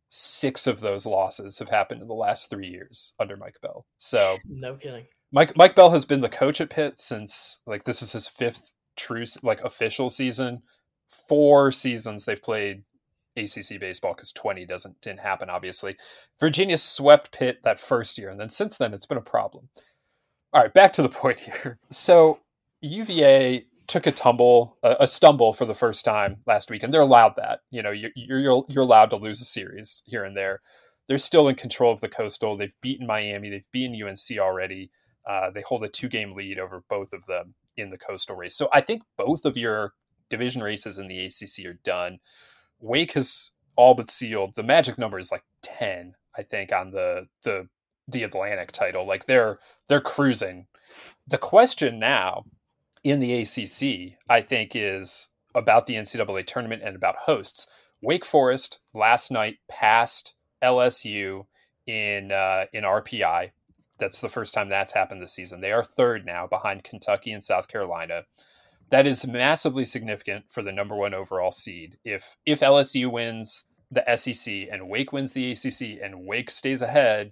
A: six of those losses have happened in the last three years under Mike Bell. So
B: no kidding.
A: Mike Mike Bell has been the coach at Pitt since like this is his fifth true like official season. Four seasons they've played A C C baseball because twenty doesn't didn't happen obviously. Virginia swept Pitt that first year, and then since then it's been a problem. All right, back to the point here. So U V A took a tumble, a, a stumble for the first time last week, and they're allowed that. You know, you're, you're you're allowed to lose a series here and there. They're still in control of the Coastal. They've beaten Miami. They've beaten U N C already. Uh, they hold a two-game lead over both of them in the Coastal race. So I think both of your division races in the A C C are done. Wake has all but sealed. The magic number is like ten, I think, on the the the Atlantic title. Like they're they're cruising. The question now in the A C C, I think, is about the N C double A tournament and about hosts. Wake Forest last night passed L S U in uh, in R P I. That's the first time that's happened this season. They are third now behind Kentucky and South Carolina. That is massively significant for the number one overall seed. If if L S U wins the S E C and Wake wins the A C C and Wake stays ahead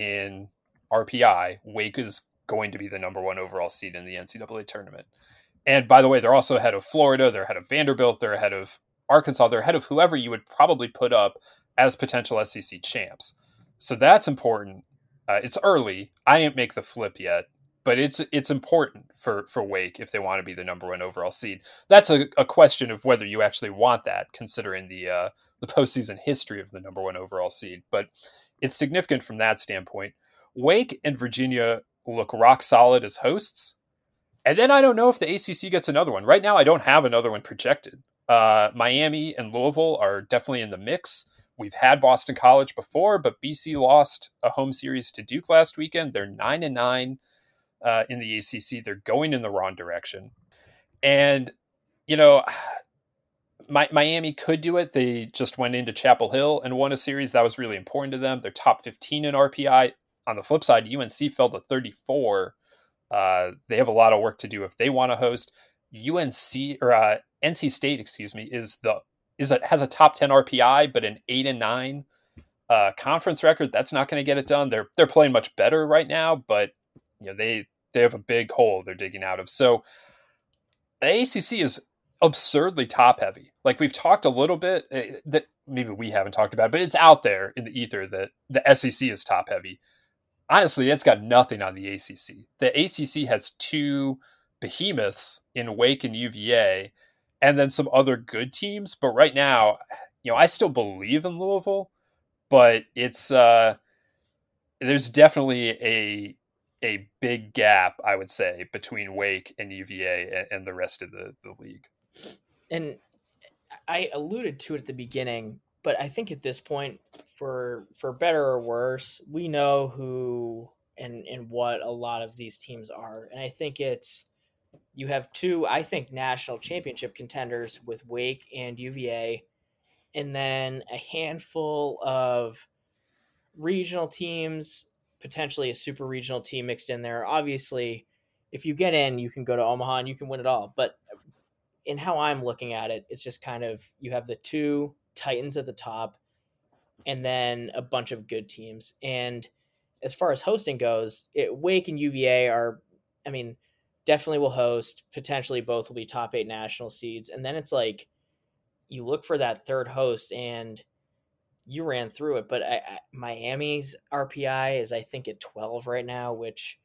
A: in R P I, Wake is going to be the number one overall seed in the N C double A tournament. And by the way, they're also ahead of Florida. They're ahead of Vanderbilt. They're ahead of Arkansas. They're ahead of whoever you would probably put up as potential S E C champs. So that's important. Uh, it's early. I didn't make the flip yet, but it's it's important for, for Wake if they want to be the number one overall seed. That's a, a question of whether you actually want that, considering the uh, the postseason history of the number one overall seed. But it's significant from that standpoint. Wake and Virginia look rock solid as hosts. And then I don't know if the A C C gets another one. Right now, I don't have another one projected. Uh, Miami and Louisville are definitely in the mix. We've had Boston College before, but B C lost a home series to Duke last weekend. They're nine and nine uh, in the A C C. They're going in the wrong direction. And, you know, my, Miami could do it. They just went into Chapel Hill and won a series. That was really important to them. They're top fifteen in R P I. On the flip side, U N C fell to thirty-four. Uh, they have a lot of work to do if they want to host. U N C or uh, N C State, excuse me, is the is a, has a top ten R P I, but an eight and nine uh, conference record. That's not going to get it done. They're they're playing much better right now, but you know they they have a big hole they're digging out of. So the A C C is absurdly top heavy. Like we've talked a little bit uh, that maybe we haven't talked about, but it's out there in the ether that the S E C is top heavy. Honestly, it's got nothing on the A C C. The A C C has two behemoths in Wake and U V A, and then some other good teams. But right now, you know, I still believe in Louisville, but it's uh, there's definitely a a big gap, I would say, between Wake and U V A and, and the rest of the, the league.
B: And I alluded to it at the beginning, but I think at this point, for for better or worse, we know who and and what a lot of these teams are. And I think it's you have two, I think, national championship contenders with Wake and U V A, and then a handful of regional teams, potentially a super regional team mixed in there. Obviously, if you get in, you can go to Omaha and you can win it all. But in how I'm looking at it, it's just kind of you have the two Titans at the top and then a bunch of good teams. And as far as hosting goes, it, Wake and U V A are, I mean, definitely will host. Potentially both will be top eight national seeds. And then it's like you look for that third host, and you ran through it. But I, I, Miami's R P I is, I think, at twelve right now, which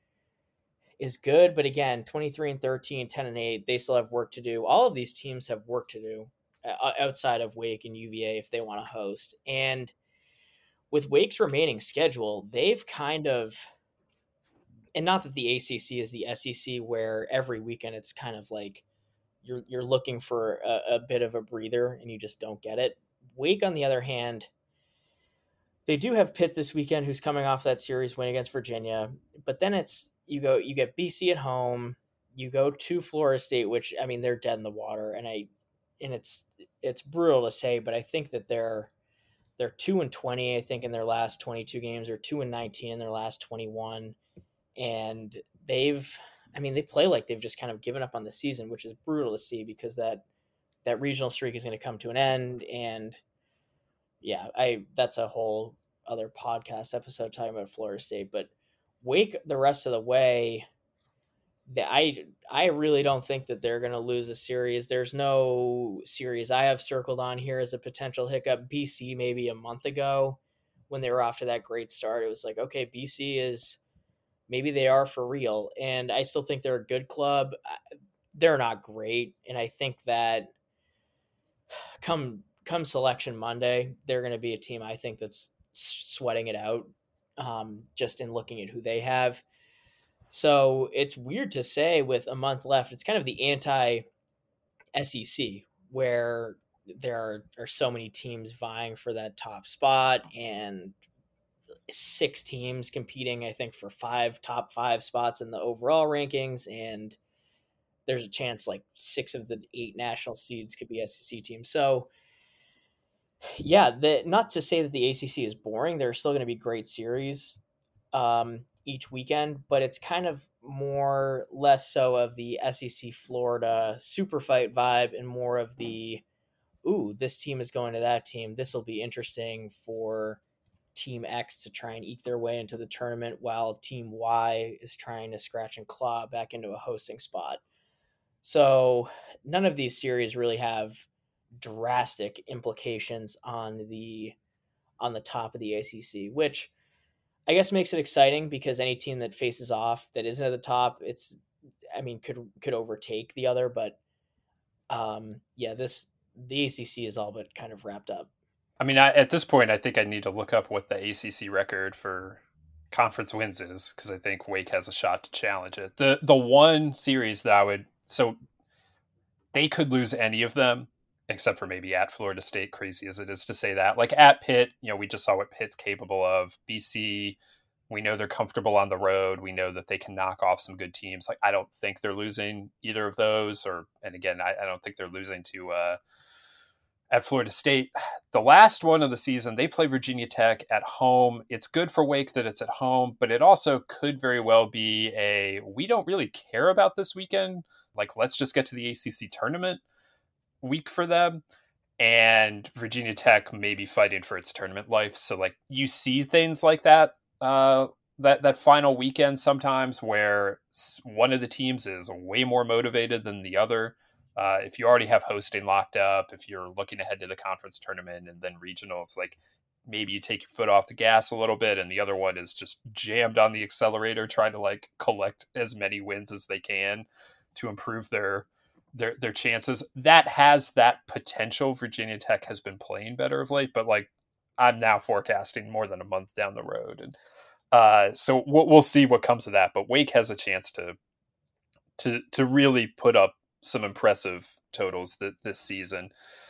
B: is good. But again, twenty-three and thirteen, ten and eight, they still have work to do. All of these teams have work to do uh, outside of Wake and U V A if they want to host. And with Wake's remaining schedule, they've kind of and not that the A C C is the S E C where every weekend it's kind of like you're you're looking for a, a bit of a breather and you just don't get it. Wake, on the other hand, they do have Pitt this weekend, who's coming off that series win against Virginia. But then it's you go you get B C at home, you go to Florida State, which, I mean, they're dead in the water, and I and it's it's brutal to say, but I think that they're they're two and twenty, I think, in their last twenty-two games, or two and nineteen in their last twenty-one, and they've I mean they play like they've just kind of given up on the season, which is brutal to see, because that that regional streak is going to come to an end. And yeah, I that's a whole other podcast episode talking about Florida State. But Wake, the rest of the way, the, I I really don't think that they're going to lose a series. There's no series I have circled on here as a potential hiccup. B C, maybe a month ago, when they were off to that great start, it was like, okay, B C is, maybe they are for real. And I still think they're a good club. They're not great. And I think that come come selection Monday, they're going to be a team, I think, that's sweating it out, um, just in looking at who they have. So it's weird to say with a month left. It's kind of the anti-S E C, where there are, are so many teams vying for that top spot, and six teams competing, I think, for five top five spots in the overall rankings. And there's a chance like six of the eight national seeds could be S E C teams. So yeah, the, not to say that the A C C is boring. There are still going to be great series um, each weekend, but it's kind of more less so of the S E C Florida super fight vibe, and more of the, ooh, this team is going to that team. This will be interesting for Team X to try and eke their way into the tournament, while Team Y is trying to scratch and claw back into a hosting spot. So none of these series really have drastic implications on the on the top of the A C C, which I guess makes it exciting, because any team that faces off that isn't at the top, it's I mean could could overtake the other. But um, yeah, this the A C C is all but kind of wrapped up.
A: I mean, I, at this point, I think I need to look up what the A C C record for conference wins is, because I think Wake has a shot to challenge it. The the one series that I would, so they could lose any of them, except for maybe at Florida State, crazy as it is to say that. Like at Pitt, you know, we just saw what Pitt's capable of. B C, we know they're comfortable on the road. We know that they can knock off some good teams. Like, I don't think they're losing either of those. Or, and again, I, I don't think they're losing to uh, at Florida State. The last one of the season, they play Virginia Tech at home. It's good for Wake that it's at home, but it also could very well be a, we don't really care about this weekend. Like, let's just get to the A C C tournament week for them. And Virginia Tech may be fighting for its tournament life. So like, you see things like that, uh, that, that final weekend sometimes, where one of the teams is way more motivated than the other. Uh, if you already have hosting locked up, if you're looking ahead to the conference tournament and then regionals, like maybe you take your foot off the gas a little bit, and the other one is just jammed on the accelerator, trying to like collect as many wins as they can to improve their their their chances. That has that potential. Virginia Tech has been playing better of late, but like, I'm now forecasting more than a month down the road, and uh, so we'll, we'll see what comes of that. But Wake has a chance to to to really put up some impressive totals that this season.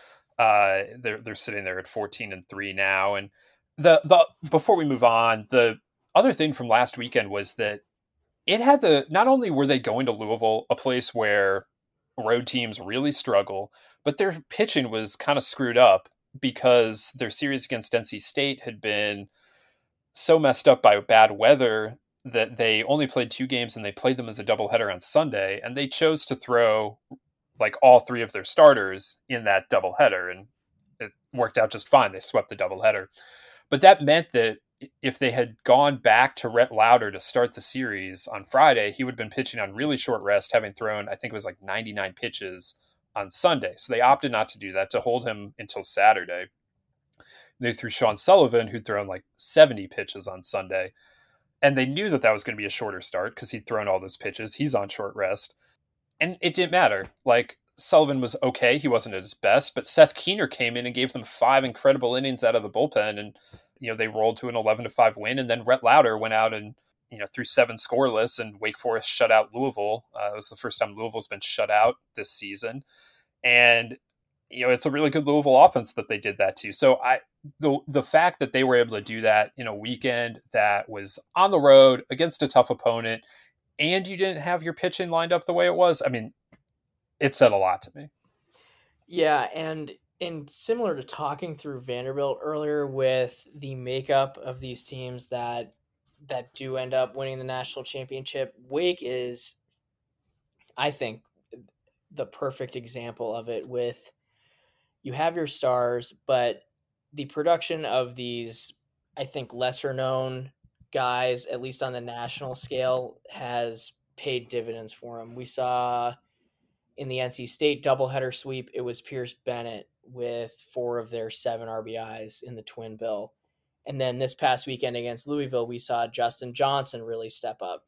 A: Uh, they're they're sitting there at fourteen and three now, and the the before we move on, the other thing from last weekend was that it had the, not only were they going to Louisville, a place where road teams really struggle, but their pitching was kind of screwed up, because their series against N C State had been so messed up by bad weather that they only played two games, and they played them as a doubleheader on Sunday, and they chose to throw like all three of their starters in that doubleheader, and it worked out just fine. They swept the doubleheader. But that meant that if they had gone back to Rhett Lauder to start the series on Friday, he would have been pitching on really short rest, having thrown, I think it was like ninety-nine pitches on Sunday. So they opted not to do that, to hold him until Saturday. They threw Sean Sullivan, who'd thrown like seventy pitches on Sunday. And they knew that that was going to be a shorter start, because he'd thrown all those pitches. He's on short rest. And it didn't matter. Like, Sullivan was okay. He wasn't at his best, but Seth Keener came in and gave them five incredible innings out of the bullpen. And, you know, they rolled to an eleven to five win. And then Rhett Lauder went out and, you know, through seven scoreless, and Wake Forest shut out Louisville. Uh, it was the first time Louisville's been shut out this season. And, you know, it's a really good Louisville offense that they did that to. So I, the, the fact that they were able to do that in a weekend that was on the road against a tough opponent, and you didn't have your pitching lined up the way it was, I mean, it said a lot to me.
B: Yeah. And, and similar to talking through Vanderbilt earlier with the makeup of these teams that, that do end up winning the national championship, Wake is, I think, the perfect example of it. With, you have your stars, but the production of these, I think, lesser known guys, at least on the national scale, has paid dividends for them. We saw in the N C State doubleheader sweep, it was Pierce Bennett with four of their seven R B Is in the twin bill. And then this past weekend against Louisville, we saw Justin Johnson really step up.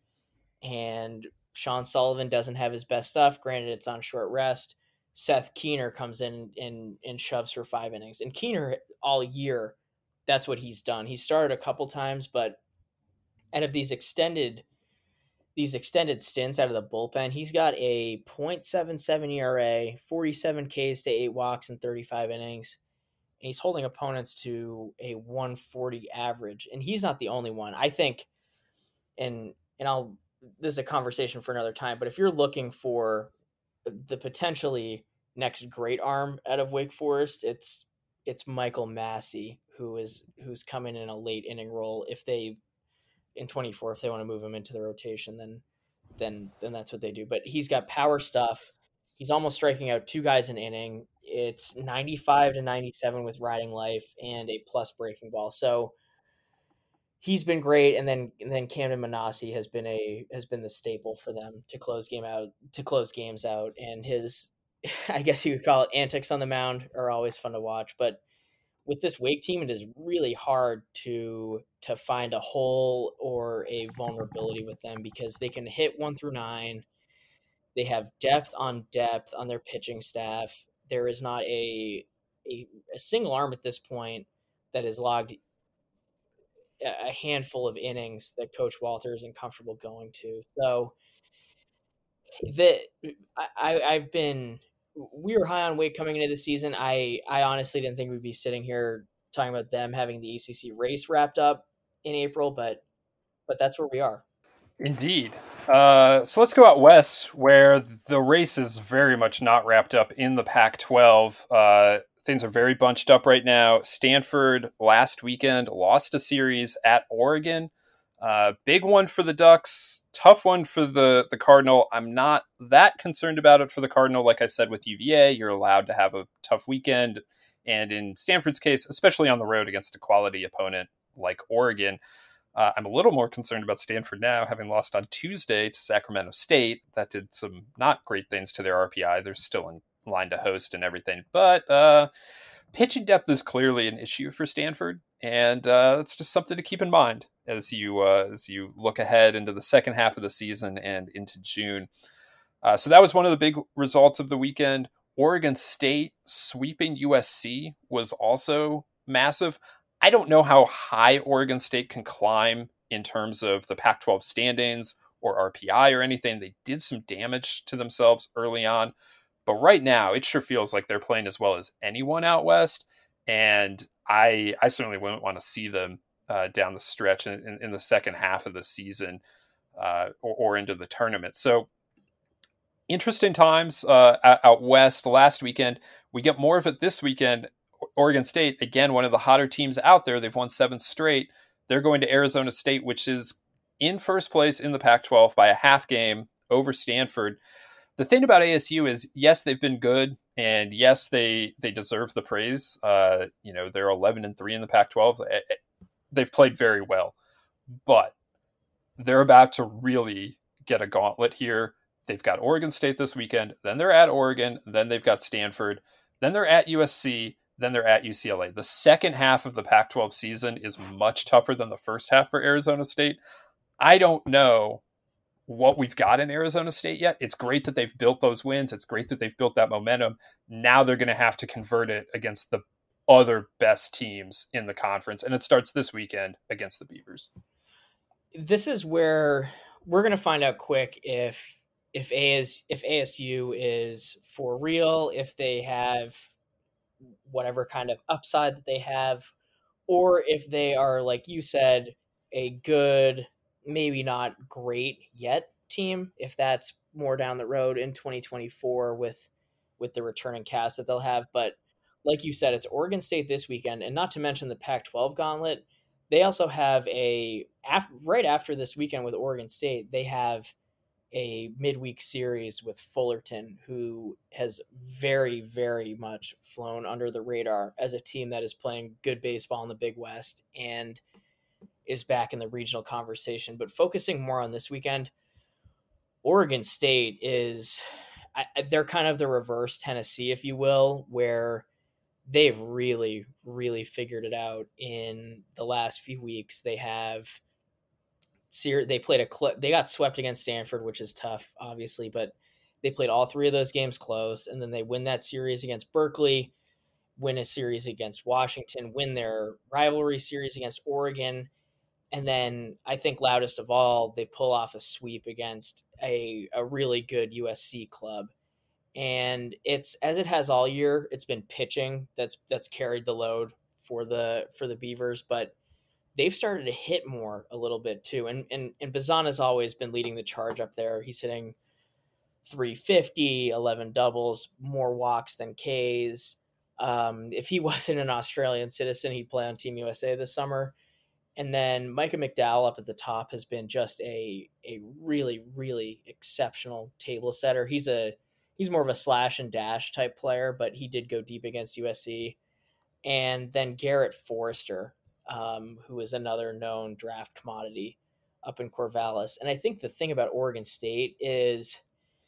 B: And Sean Sullivan doesn't have his best stuff. Granted, it's on short rest. Seth Keener comes in and, and shoves for five innings. And Keener all year, that's what he's done. He started a couple times, but out of these extended these extended stints out of the bullpen, he's got a point seven seven E R A, forty-seven Ks to eight walks in thirty-five innings. And he's holding opponents to a one forty average. And he's not the only one. I think, and and I'll this is a conversation for another time, but if you're looking for the potentially next great arm out of Wake Forest, it's it's Michael Massey, who is who's coming in a late inning role. If they in twenty-four, if they want to move him into the rotation, then then then that's what they do. But he's got power stuff. He's almost striking out two guys an inning. It's ninety-five to ninety-seven with riding life and a plus breaking ball. So he's been great. And then and then Camden Manassi has been a has been the staple for them to close game out to close games out. And his, I guess you would call it, antics on the mound are always fun to watch. But with this Wake team, it is really hard to to find a hole or a vulnerability with them, because they can hit one through nine. They have depth on depth on their pitching staff. There is not a a, a single arm at this point that has logged a handful of innings that Coach Walter isn't comfortable going to. So the I, I've been we were high on Wake coming into the season. I, I honestly didn't think we'd be sitting here talking about them having the A C C race wrapped up in April, but but that's where we are.
A: Indeed. Uh, so let's go out west, where the race is very much not wrapped up in the Pac twelve. Uh, things are very bunched up right now. Stanford last weekend lost a series at Oregon. Uh, big one for the Ducks, tough one for the, the Cardinal. I'm not that concerned about it for the Cardinal. Like I said, with U V A, you're allowed to have a tough weekend. And in Stanford's case, especially on the road against a quality opponent like Oregon, uh, I'm a little more concerned about Stanford now, having lost on Tuesday to Sacramento State. That did some not great things to their R P I. They're still in line to host and everything. But uh, pitching depth is clearly an issue for Stanford. And uh, that's just something to keep in mind as you uh, as you look ahead into the second half of the season and into June. Uh, so that was one of the big results of the weekend. Oregon State sweeping U S C was also massive. I don't know how high Oregon State can climb in terms of the Pac twelve standings or R P I or anything. They did some damage to themselves early on, but right now it sure feels like they're playing as well as anyone out west. And I I certainly wouldn't want to see them uh, down the stretch in, in, in the second half of the season uh, or, or into the tournament. So interesting times uh, out west last weekend. We get more of it this weekend. Oregon State, again, one of the hotter teams out there. They've won seven straight. They're going to Arizona State, which is in first place in the Pac twelve by a half game over Stanford. The thing about A S U is, yes, they've been good, and yes, they they deserve the praise. Uh, you know, they're eleven and three in the Pac twelve. They've played very well, but they're about to really get a gauntlet here. They've got Oregon State this weekend, then they're at Oregon, then they've got Stanford, then they're at U S C, then they're at U C L A. The second half of the Pac twelve season is much tougher than the first half for Arizona State. I don't know what we've got in Arizona State yet. It's great that they've built those wins. It's great that they've built that momentum. Now they're going to have to convert it against the other best teams in the conference. And it starts this weekend against the Beavers.
B: this is where we're going to find out quick if if A is if A S U is for real, if they have whatever kind of upside that they have, or if they are, like you said, a good, maybe not great yet team, if that's more down the road in twenty twenty-four with with the returning cast that they'll have. But like you said, it's Oregon State this weekend, and not to mention the Pac twelve gauntlet. They also have a af, right after this weekend with Oregon State, they have a midweek series with Fullerton, who has very, very much flown under the radar as a team that is playing good baseball in the Big West and is back in the regional conversation. But focusing more on this weekend, Oregon State is, they're kind of the reverse Tennessee, if you will, where they've really, really figured it out in the last few weeks. They have They played a cl- they got swept against Stanford, which is tough, obviously, but they played all three of those games close, and then they win that series against Berkeley, win a series against Washington, win their rivalry series against Oregon, and then I think loudest of all, they pull off a sweep against a, a really good U S C club. And it's, as it has all year, it's been pitching that's that's carried the load for the for the Beavers, but they've started to hit more a little bit too. And and and Bazan has always been leading the charge up there. He's hitting three fifty, eleven doubles, more walks than Ks. Um, if he wasn't an Australian citizen, he'd play on Team U S A this summer. And then Micah McDowell up at the top has been just a a really, really exceptional table setter. He's a he's more of a slash and dash type player, but he did go deep against U S C. And then Garrett Forrester, um, who is another known draft commodity up in Corvallis. And I think the thing about Oregon State is,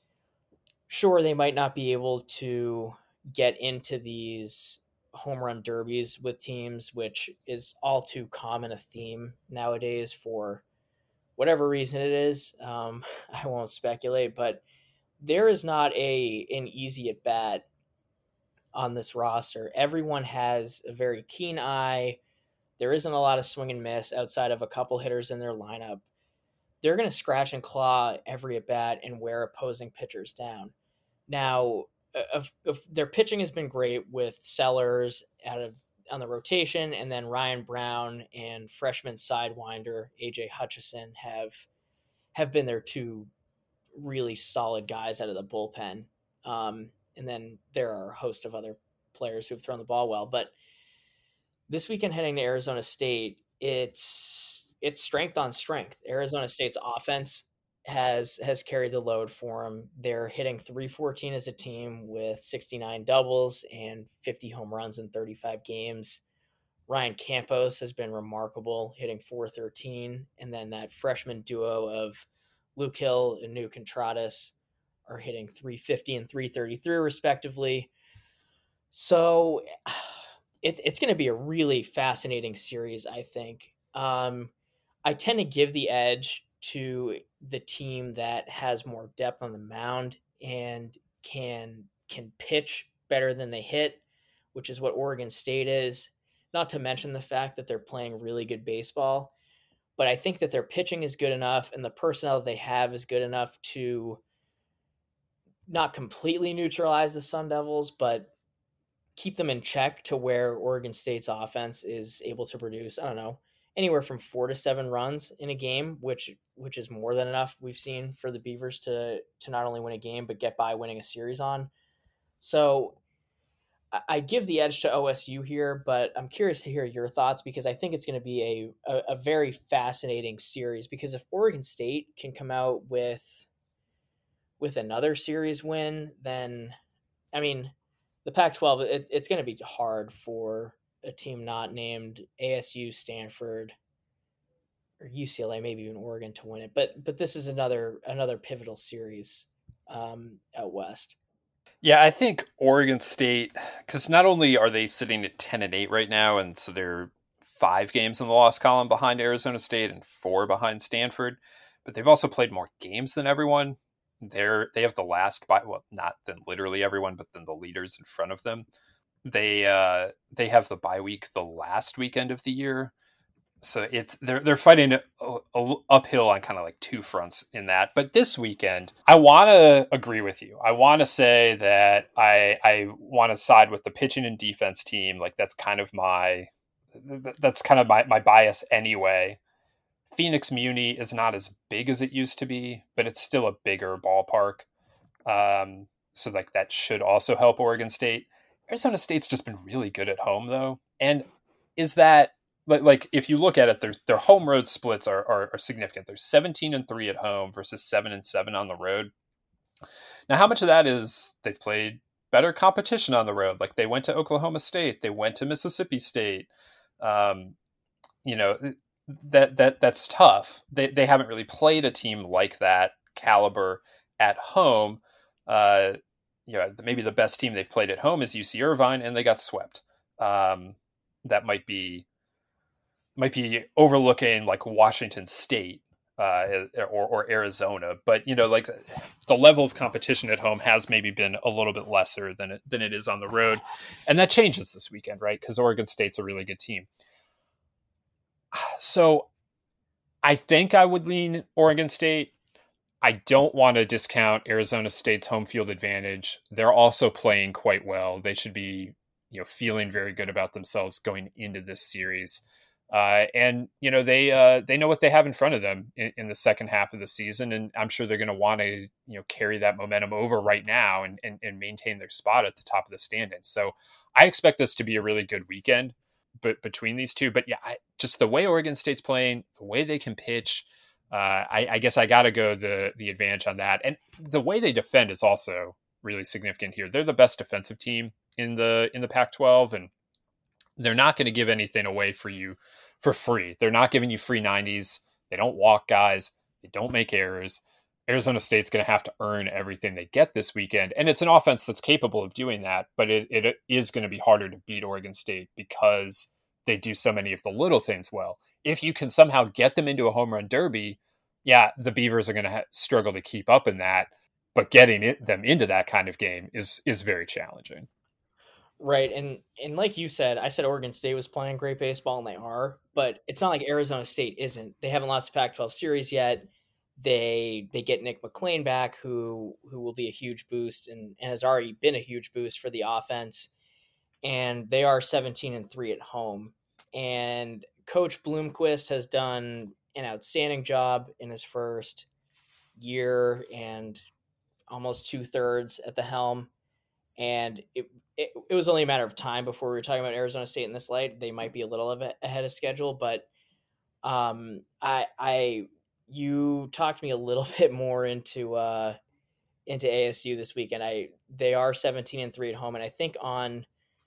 B: sure, they might not be able to get into these home run derbies with teams, which is all too common a theme nowadays for whatever reason it is. Um, I won't speculate, but there is not a an easy at bat on this roster. Everyone has a very keen eye. There isn't a lot of swing and miss outside of a couple hitters in their lineup. They're going to scratch and claw every at bat and wear opposing pitchers down. Now, if, if their pitching has been great with Sellers out of on the rotation, and then Ryan Brown and freshman sidewinder A J Hutchison have have been their two really solid guys out of the bullpen. Um, and then there are a host of other players who have thrown the ball well. But this weekend heading to Arizona State, it's it's strength on strength. Arizona State's offense has has carried the load for them. They're hitting three fourteen as a team with sixty-nine doubles and fifty home runs in thirty-five games. Ryan Campos has been remarkable, hitting four thirteen. And then that freshman duo of Luke Hill and New Contradas are hitting three fifty and three thirty-three respectively. So it's it's going to be a really fascinating series, I think. Um, I tend to give the edge to the team that has more depth on the mound and can can pitch better than they hit, which is what Oregon State is. Not to mention the fact that they're playing really good baseball. But I think that their pitching is good enough and the personnel they have is good enough to not completely neutralize the Sun Devils, but keep them in check to where Oregon State's offense is able to produce, I don't know, anywhere from four to seven runs in a game, which which is more than enough we've seen for the Beavers to to not only win a game, but get by winning a series on. So I give the edge to O S U here, but I'm curious to hear your thoughts because I think it's going to be a, a, a very fascinating series, because if Oregon State can come out with with another series win, then, I mean, the Pac twelve, it, it's going to be hard for a team not named A S U, Stanford, or U C L A, maybe even Oregon to win it. But but this is another another pivotal series um, out west.
A: Yeah, I think Oregon State, because not only are they sitting at ten and eight right now, and so they're five games in the loss column behind Arizona State and four behind Stanford, but they've also played more games than everyone. They're they have the last by well, not than literally everyone, but then the leaders in front of them. They uh, they have the bye week the last weekend of the year, so it's they're they're fighting a, a, uphill on kind of like two fronts in that. But this weekend, I want to agree with you. I want to say that I I want to side with the pitching and defense team. Like that's kind of my that's kind of my, my bias anyway. Phoenix Muni is not as big as it used to be, but it's still a bigger ballpark. Um, so like that should also help Oregon State. Arizona State's just been really good at home though, and is that like if you look at it, there's their home road splits are, are are significant. There's seventeen and three at home versus seven and seven on the road. Now, how much of that is they've played better competition on the road? Like they went to Oklahoma State, they went to Mississippi State. Um, you know that that that's tough. They they haven't really played a team like that caliber at home. Uh, you know, maybe the best team they've played at home is U C Irvine, and they got swept. Um, that might be. might be overlooking like Washington State uh, or, or Arizona, but you know, like the level of competition at home has maybe been a little bit lesser than it, than it is on the road. And that changes this weekend, right? Because Oregon State's a really good team. So I think I would lean Oregon State. I don't want to discount Arizona State's home field advantage. They're also playing quite well. They should be, you know, feeling very good about themselves going into this series. Uh, and you know they uh, they know what they have in front of them in, in the second half of the season, and I'm sure they're going to want to you know carry that momentum over right now and, and and maintain their spot at the top of the standings. So I expect this to be a really good weekend, but between these two. But yeah, I, just the way Oregon State's playing, the way they can pitch, uh, I, I guess I got to go the the advantage on that. And the way they defend is also really significant here. They're the best defensive team in the in the Pac twelve, and they're not going to give anything away for you for free. They're not giving you free nineties. They don't walk guys. They don't make errors. Arizona State's going to have to earn everything they get this weekend. And it's an offense that's capable of doing that, but it, it is going to be harder to beat Oregon State because they do so many of the little things well. If you can somehow get them into a home run derby, yeah, the Beavers are going to ha- struggle to keep up in that, but getting it, them into that kind of game is is very challenging.
B: Right, and and like you said, I said Oregon State was playing great baseball, and they are, but it's not like Arizona State isn't. They haven't lost the Pac twelve series yet. They they get Nick McLean back, who who will be a huge boost, and, and has already been a huge boost for the offense. And they are seventeen and three at home. And Coach Bloomquist has done an outstanding job in his first year and almost two thirds at the helm. And it, it it was only a matter of time before we were talking about Arizona State in this light. They might be a little of ahead of schedule, but um, I I you talked me a little bit more into uh, into A S U this weekend. I they are seventeen and three at home, and I think on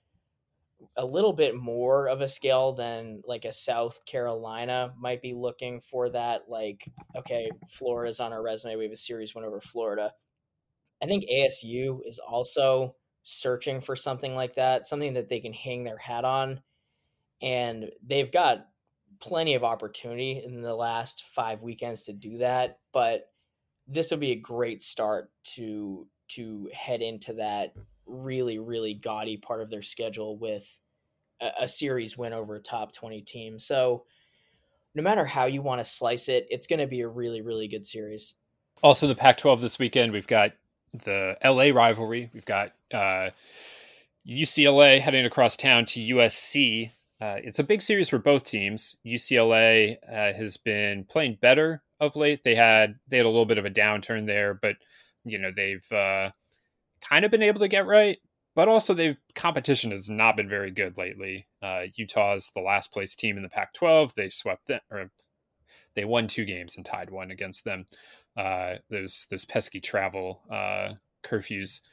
B: a little bit more of a scale than like a South Carolina might be looking for that. Like, okay, Florida's on our resume. We have a series win over Florida. I think A S U is also searching for something like that, something that they can hang their hat on. And they've got plenty of opportunity in the last five weekends to do that. But this would be a great start to to head into that really, really gaudy part of their schedule with a, a series win over a top twenty team. So no matter how you want to slice it, it's going to be a really, really good series.
A: Also, the Pac twelve this weekend, we've got the L A rivalry. We've got uh, U C L A heading across town to U S C. Uh, it's a big series for both teams. U C L A uh, has been playing better of late. They had they had a little bit of a downturn there, but you know they've uh, kind of been able to get right. But also, they've competition has not been very good lately. Uh, Utah's the last place team in the Pac twelve. They swept them, or they won two games and tied one against them. Uh, those those pesky travel uh, curfews.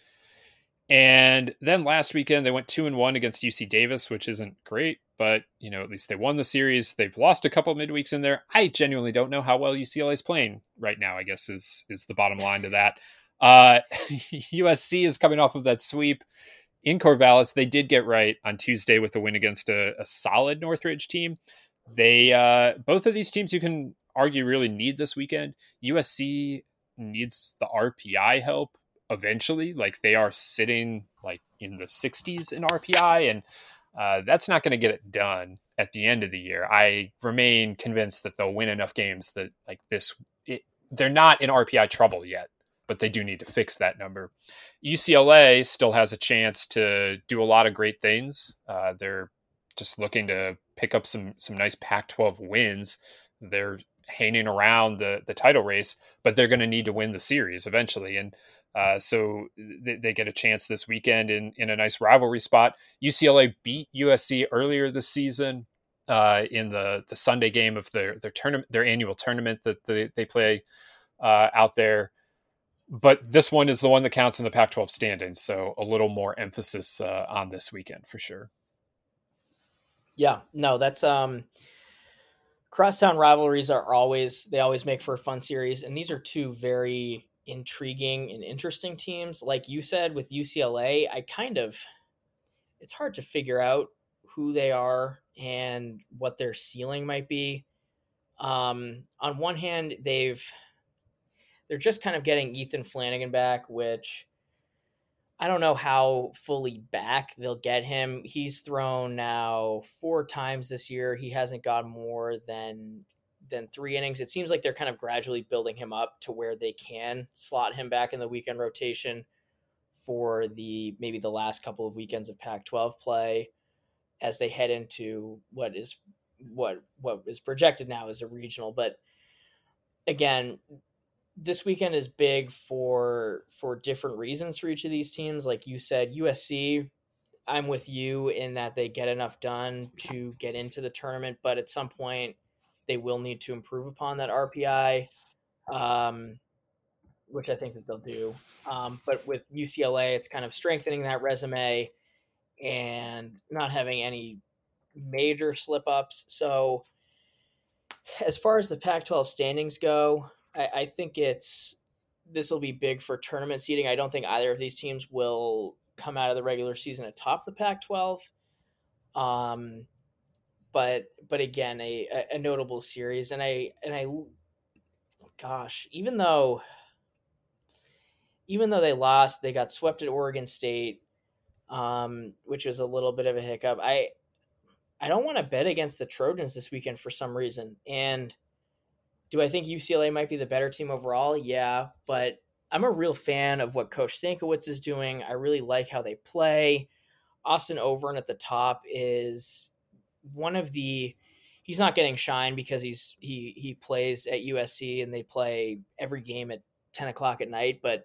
A: And then last weekend they went two and one against U C Davis, which isn't great, but you know at least they won the series. They've lost a couple of midweeks in there. I genuinely don't know how well U C L A is playing right now, I guess is is the bottom line to that. Uh, U S C is coming off of that sweep in Corvallis. They did get right on Tuesday with a win against a, a solid Northridge team. They uh, both of these teams you can argue really need this weekend. U S C needs the R P I help eventually. Like they are sitting like in the sixties in R P I, and Uh, that's not going to get it done at the end of the year. I remain convinced that they'll win enough games that like this, it, they're not in R P I trouble yet, but they do need to fix that number. U C L A still has a chance to do a lot of great things. Uh, they're just looking to pick up some some nice Pac twelve wins. They're hanging around the the title race, but they're going to need to win the series eventually. And uh, so they, they get a chance this weekend in, in a nice rivalry spot. U C L A beat U S C earlier this season uh, in the, the Sunday game of their their tournament, their annual tournament that they, they play uh, out there. But this one is the one that counts in the Pac twelve standings, so a little more emphasis uh, on this weekend for sure.
B: Yeah, no, that's um, crosstown rivalries are always they always make for a fun series, and these are two very intriguing and interesting teams. Like you said with U C L A, I kind of it's hard to figure out who they are and what their ceiling might be. Um, on one hand, they've they're just kind of getting Ethan Flanagan back, which I don't know how fully back they'll get him. He's thrown now four times this year. He hasn't got more than than three innings. It seems like they're kind of gradually building him up to where they can slot him back in the weekend rotation for the maybe the last couple of weekends of Pac twelve play as they head into what is what what is projected now as a regional. But again, this weekend is big for for different reasons for each of these teams. Like you said, U S C, I'm with you in that they get enough done to get into the tournament, but at some point they will need to improve upon that R P I, um, which I think that they'll do. Um, but with U C L A, it's kind of strengthening that resume and not having any major slip-ups. So as far as the Pac twelve standings go, I, I think it's this will be big for tournament seeding. I don't think either of these teams will come out of the regular season atop the Pac twelve. Um, but but again, a, a notable series, and I and I, gosh, even though even though they lost, they got swept at Oregon State, um, which was a little bit of a hiccup. I I don't want to bet against the Trojans this weekend for some reason, and do I think U C L A might be the better team overall? Yeah, but I'm a real fan of what Coach Stankiewicz is doing. I really like how they play. Austin Overn at the top is one of the – he's not getting shine because he's he he plays at U S C and they play every game at ten o'clock at night, but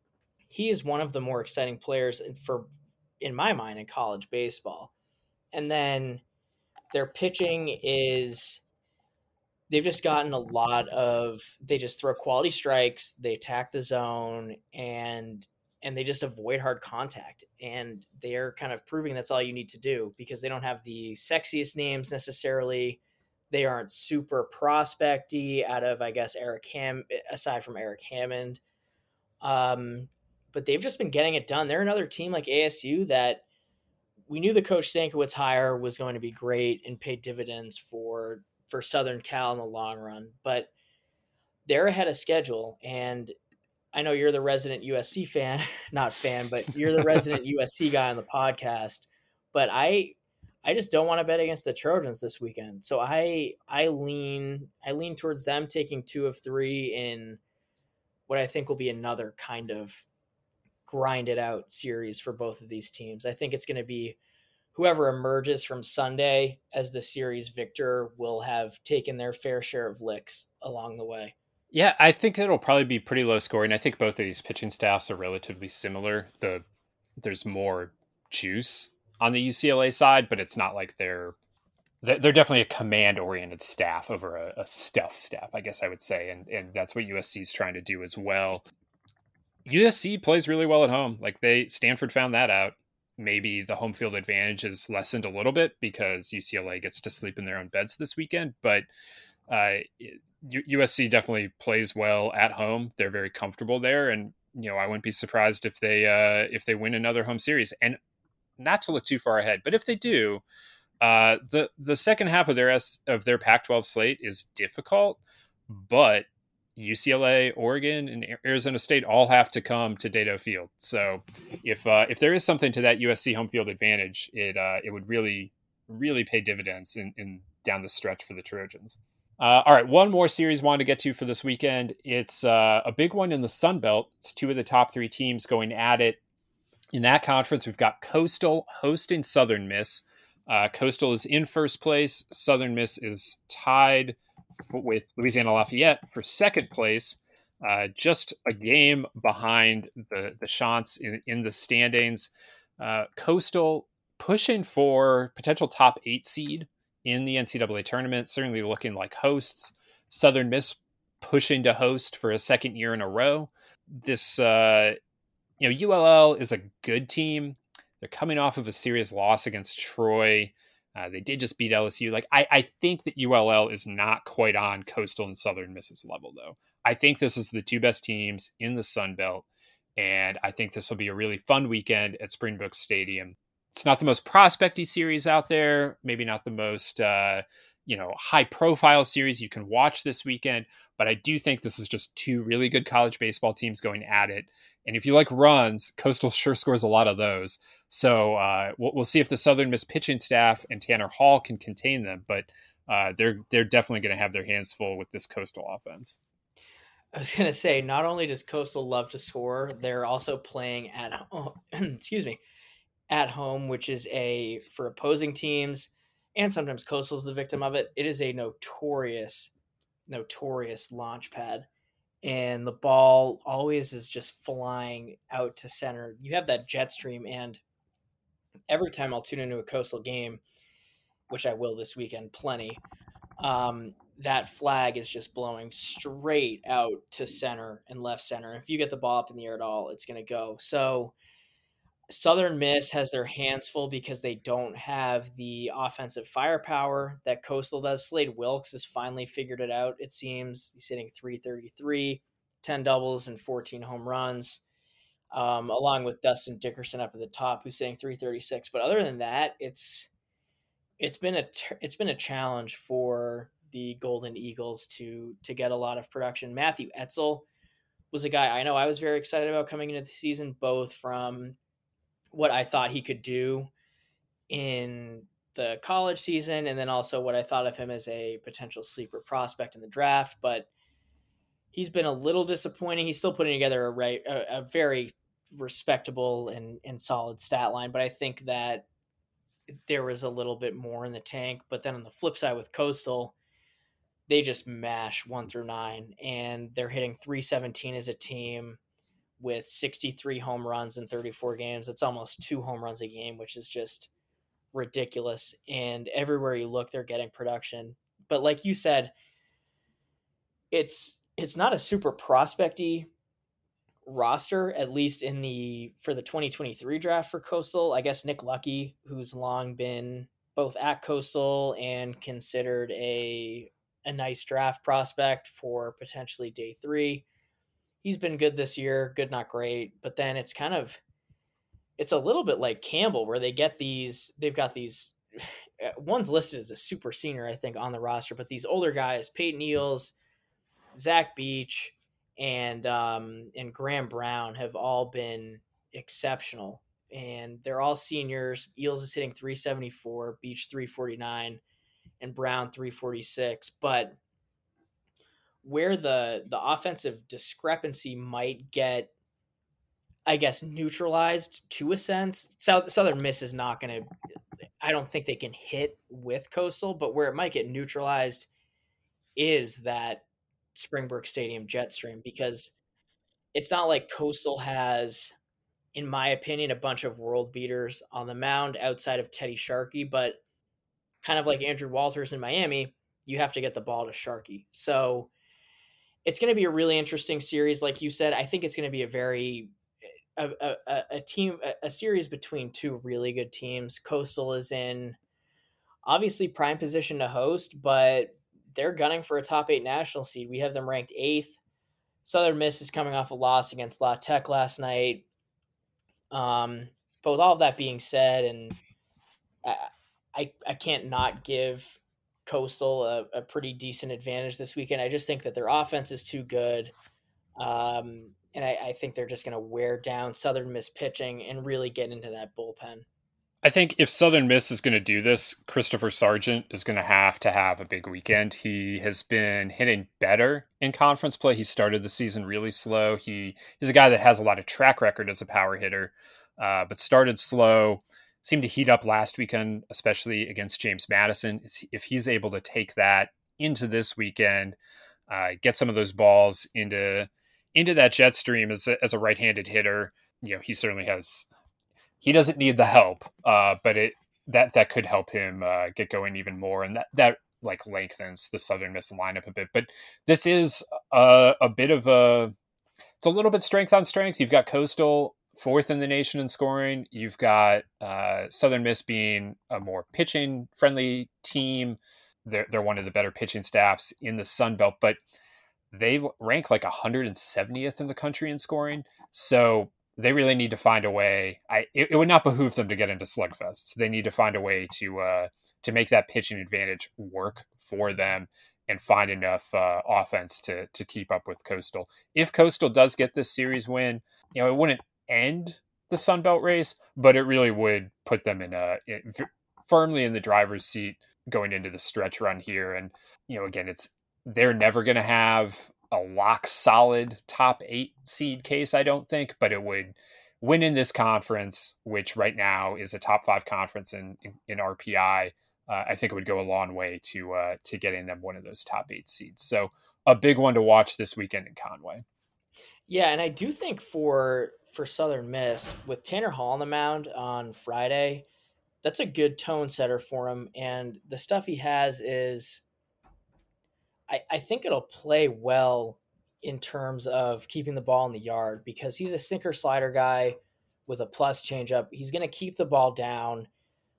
B: he is one of the more exciting players in, for in my mind in college baseball. And then their pitching is – they've just gotten a lot of, they just throw quality strikes, they attack the zone, and and they just avoid hard contact. And they're kind of proving that's all you need to do because they don't have the sexiest names necessarily. They aren't super prospecty out of, I guess, Eric Ham, aside from Eric Hammond. Um, but they've just been getting it done. They're another team like A S U that we knew the Coach Stankiewicz hire was going to be great and pay dividends for for Southern Cal in the long run, but they're ahead of schedule. And I know you're the resident U S C fan, not fan, but you're the resident U S C guy on the podcast, but I, I just don't want to bet against the Trojans this weekend. So I, I lean, I lean towards them taking two of three in what I think will be another kind of grinded out series for both of these teams. I think it's going to be whoever emerges from Sunday as the series victor will have taken their fair share of licks along the way.
A: Yeah, I think it'll probably be pretty low scoring. I think both of these pitching staffs are relatively similar. The there's more juice on the U C L A side, but it's not like they're they're definitely a command oriented staff over a, a stuff staff, I guess I would say, and and that's what U S C is trying to do as well. U S C plays really well at home. Like they Stanford found that out. Maybe the home field advantage is lessened a little bit because U C L A gets to sleep in their own beds this weekend. But uh, U S C definitely plays well at home. They're very comfortable there. And, you know, I wouldn't be surprised if they uh, if they win another home series. And not to look too far ahead, but if they do, uh, the, the second half of their, S, of their Pac twelve slate is difficult, but U C L A, Oregon, and Arizona State all have to come to Dedeaux Field. So if uh, if there is something to that U S C home field advantage, it uh, it would really really pay dividends in, in down the stretch for the Trojans. Uh, all right, one more series I wanted to get to for this weekend. It's uh, a big one in the Sun Belt. It's two of the top three teams going at it. In that conference, we've got Coastal hosting Southern Miss. Uh, Coastal is in first place. Southern Miss is tied f- with Louisiana Lafayette for second place, uh, just a game behind the the Chants in, in the standings. Uh, Coastal pushing for potential top eight seed in the N C double A tournament, certainly looking like hosts. Southern Miss pushing to host for a second year in a row. This, uh, you know, U L L is a good team. They're coming off of a serious loss against Troy. Uh, they did just beat L S U. Like, I, I think that U L L is not quite on Coastal and Southern Miss's level, though. I think this is the two best teams in the Sun Belt, and I think this will be a really fun weekend at Springbrook Stadium. It's not the most prospecty series out there, maybe not the most uh, you know, high-profile series you can watch this weekend, but I do think this is just two really good college baseball teams going at it. And if you like runs, Coastal sure scores a lot of those. So uh, we'll, we'll see if the Southern Miss pitching staff and Tanner Hall can contain them, but uh, they're they're definitely going to have their hands full with this Coastal offense.
B: I was going to say, not only does Coastal love to score, they're also playing at home, excuse me, at home, which is a, for opposing teams, and sometimes Coastal's the victim of it, it is a notorious, notorious launch pad. And the ball always is just flying out to center. You have that jet stream, and every time I'll tune into a Coastal game, which I will this weekend plenty, um, that flag is just blowing straight out to center and left center. If you get the ball up in the air at all, it's going to go. So Southern Miss has their hands full because they don't have the offensive firepower that Coastal does. Slade Wilkes has finally figured it out, it seems. He's hitting three thirty-three, ten doubles, and fourteen home runs, um, along with Dustin Dickerson up at the top, who's hitting three thirty-six. But other than that, it's it's been a it's been a challenge for the Golden Eagles to to get a lot of production. Matthew Etzel was a guy I know I was very excited about coming into the season, both from what I thought he could do in the college season, and then also what I thought of him as a potential sleeper prospect in the draft. But he's been a little disappointing. He's still putting together a, right, a, a very respectable and, and solid stat line, but I think that there was a little bit more in the tank. But then on the flip side with Coastal, they just mash one through nine, and they're hitting three seventeen as a team with sixty-three home runs in thirty-four games. It's almost two home runs a game, which is just ridiculous. And everywhere you look, they're getting production. But like you said, it's it's not a super prospecty roster, at least in the for the twenty twenty-three draft for Coastal. I guess Nick Lucky, who's long been both at Coastal and considered a a nice draft prospect for potentially day three. He's been good this year, good, not great. But then it's kind of, it's a little bit like Campbell, where they get these, they've got these, one's listed as a super senior, I think, on the roster, but these older guys, Peyton Eels, Zach Beach, and um, and Graham Brown have all been exceptional. And they're all seniors. Eels is hitting three seventy-four, Beach three forty-nine, and Brown three forty-six. But where the the offensive discrepancy might get, I guess, neutralized to a sense, South, Southern Miss is not going to, I don't think they can hit with Coastal, but where it might get neutralized is that Springbrook Stadium jet stream, because it's not like Coastal has, in my opinion, a bunch of world beaters on the mound outside of Teddy Sharkey, but kind of like Andrew Walters in Miami, you have to get the ball to Sharkey. So it's going to be a really interesting series. Like you said, I think it's going to be a very, a, a, a team, a, a series between two really good teams. Coastal is in obviously prime position to host, but they're gunning for a top eight national seed. We have them ranked eighth. Southern Miss is coming off a loss against La Tech last night. Um, but with all of that being said, and I, I, I can't not give Coastal a, a pretty decent advantage this weekend. I just think that their offense is too good. Um, and I, I think they're just going to wear down Southern Miss pitching and really get into that bullpen.
A: I think if Southern Miss is going to do this, Christopher Sargent is going to have to have a big weekend. He has been hitting better in conference play. He started the season really slow. He he's a guy that has a lot of track record as a power hitter, uh, but started slow, seemed to heat up last weekend, especially against James Madison. If he's able to take that into this weekend, uh, get some of those balls into into that jet stream as a, as a right-handed hitter, you know, he certainly has... He doesn't need the help, uh, but it that that could help him uh, get going even more, and that that like lengthens the Southern Miss lineup a bit. But this is a, a bit of a it's a little bit strength on strength. You've got Coastal fourth in the nation in scoring. You've got uh, Southern Miss being a more pitching friendly team. They're they're one of the better pitching staffs in the Sun Belt, but they rank like one hundred seventieth in the country in scoring. So they really need to find a way. I it, it would not behoove them to get into slugfests. They need to find a way to uh, to make that pitching advantage work for them and find enough uh, offense to to keep up with Coastal. If Coastal does get this series win, you know, it wouldn't end the Sun Belt race, but it really would put them in a in, firmly in the driver's seat going into the stretch run here. And you know, again, it's they're never going to have a lock solid top eight seed case, I don't think, but it would win in this conference, which right now is a top five conference in, in, in R P I. Uh, I think it would go a long way to, uh, to getting them one of those top eight seeds. So a big one to watch this weekend in Conway.
B: Yeah. And I do think for, for Southern Miss with Tanner Hall on the mound on Friday, that's a good tone setter for him. And the stuff he has is, I, I think it'll play well in terms of keeping the ball in the yard because he's a sinker slider guy with a plus changeup. He's going to keep the ball down.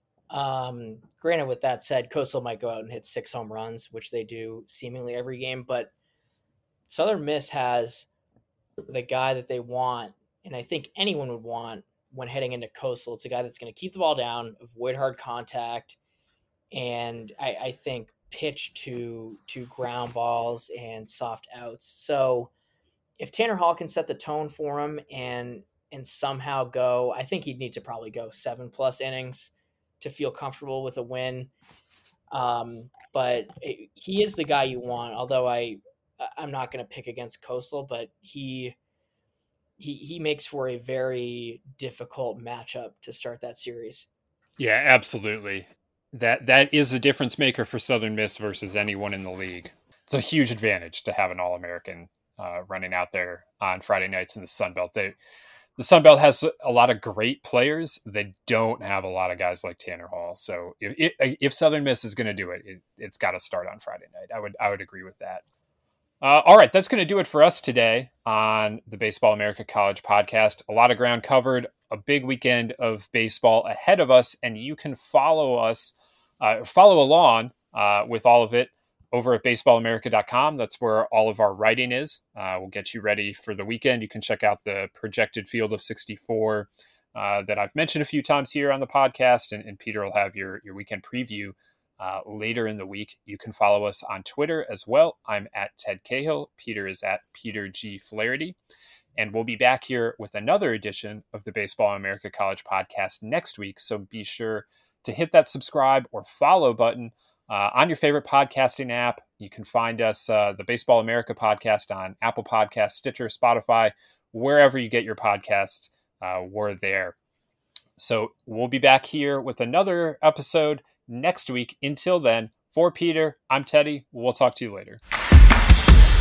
B: Um, granted, with that said, Coastal might go out and hit six home runs, which they do seemingly every game, but Southern Miss has the guy that they want, and I think anyone would want when heading into Coastal. It's a guy that's going to keep the ball down, avoid hard contact, and I, I think pitch to to ground balls and soft outs. So if Tanner Hall can set the tone for him and and somehow go, I think he'd need to probably go seven plus innings to feel comfortable with a win. Um, but it, he is the guy you want. Although I I'm not going to pick against Coastal, but he he he makes for a very difficult matchup to start that series.
A: Yeah, absolutely. That that is a difference maker for Southern Miss versus anyone in the league. It's a huge advantage to have an All-American uh, running out there on Friday nights in the Sun Belt. They, the Sun Belt has a lot of great players. They don't have a lot of guys like Tanner Hall. So if if Southern Miss is going to do it, it it's got to start on Friday night. I would I would agree with that. Uh, all right, that's going to do it for us today on the Baseball America College podcast. A lot of ground covered, a big weekend of baseball ahead of us, and you can follow us, uh, follow along uh, with all of it over at baseball america dot com. That's where all of our writing is. Uh, we'll get you ready for the weekend. You can check out the projected field of sixty-four uh, that I've mentioned a few times here on the podcast, and, and Peter will have your, your weekend preview Uh, later in the week. You can follow us on Twitter as well. I'm at Ted Cahill. Peter is at Peter G. Flaherty. And we'll be back here with another edition of the Baseball America College podcast next week. So be sure to hit that subscribe or follow button uh, on your favorite podcasting app. You can find us, uh, the Baseball America podcast, on Apple Podcasts, Stitcher, Spotify, wherever you get your podcasts. Uh, we're there. So we'll be back here with another episode next week. Until then, for Peter, I'm Teddy. We'll talk to you later.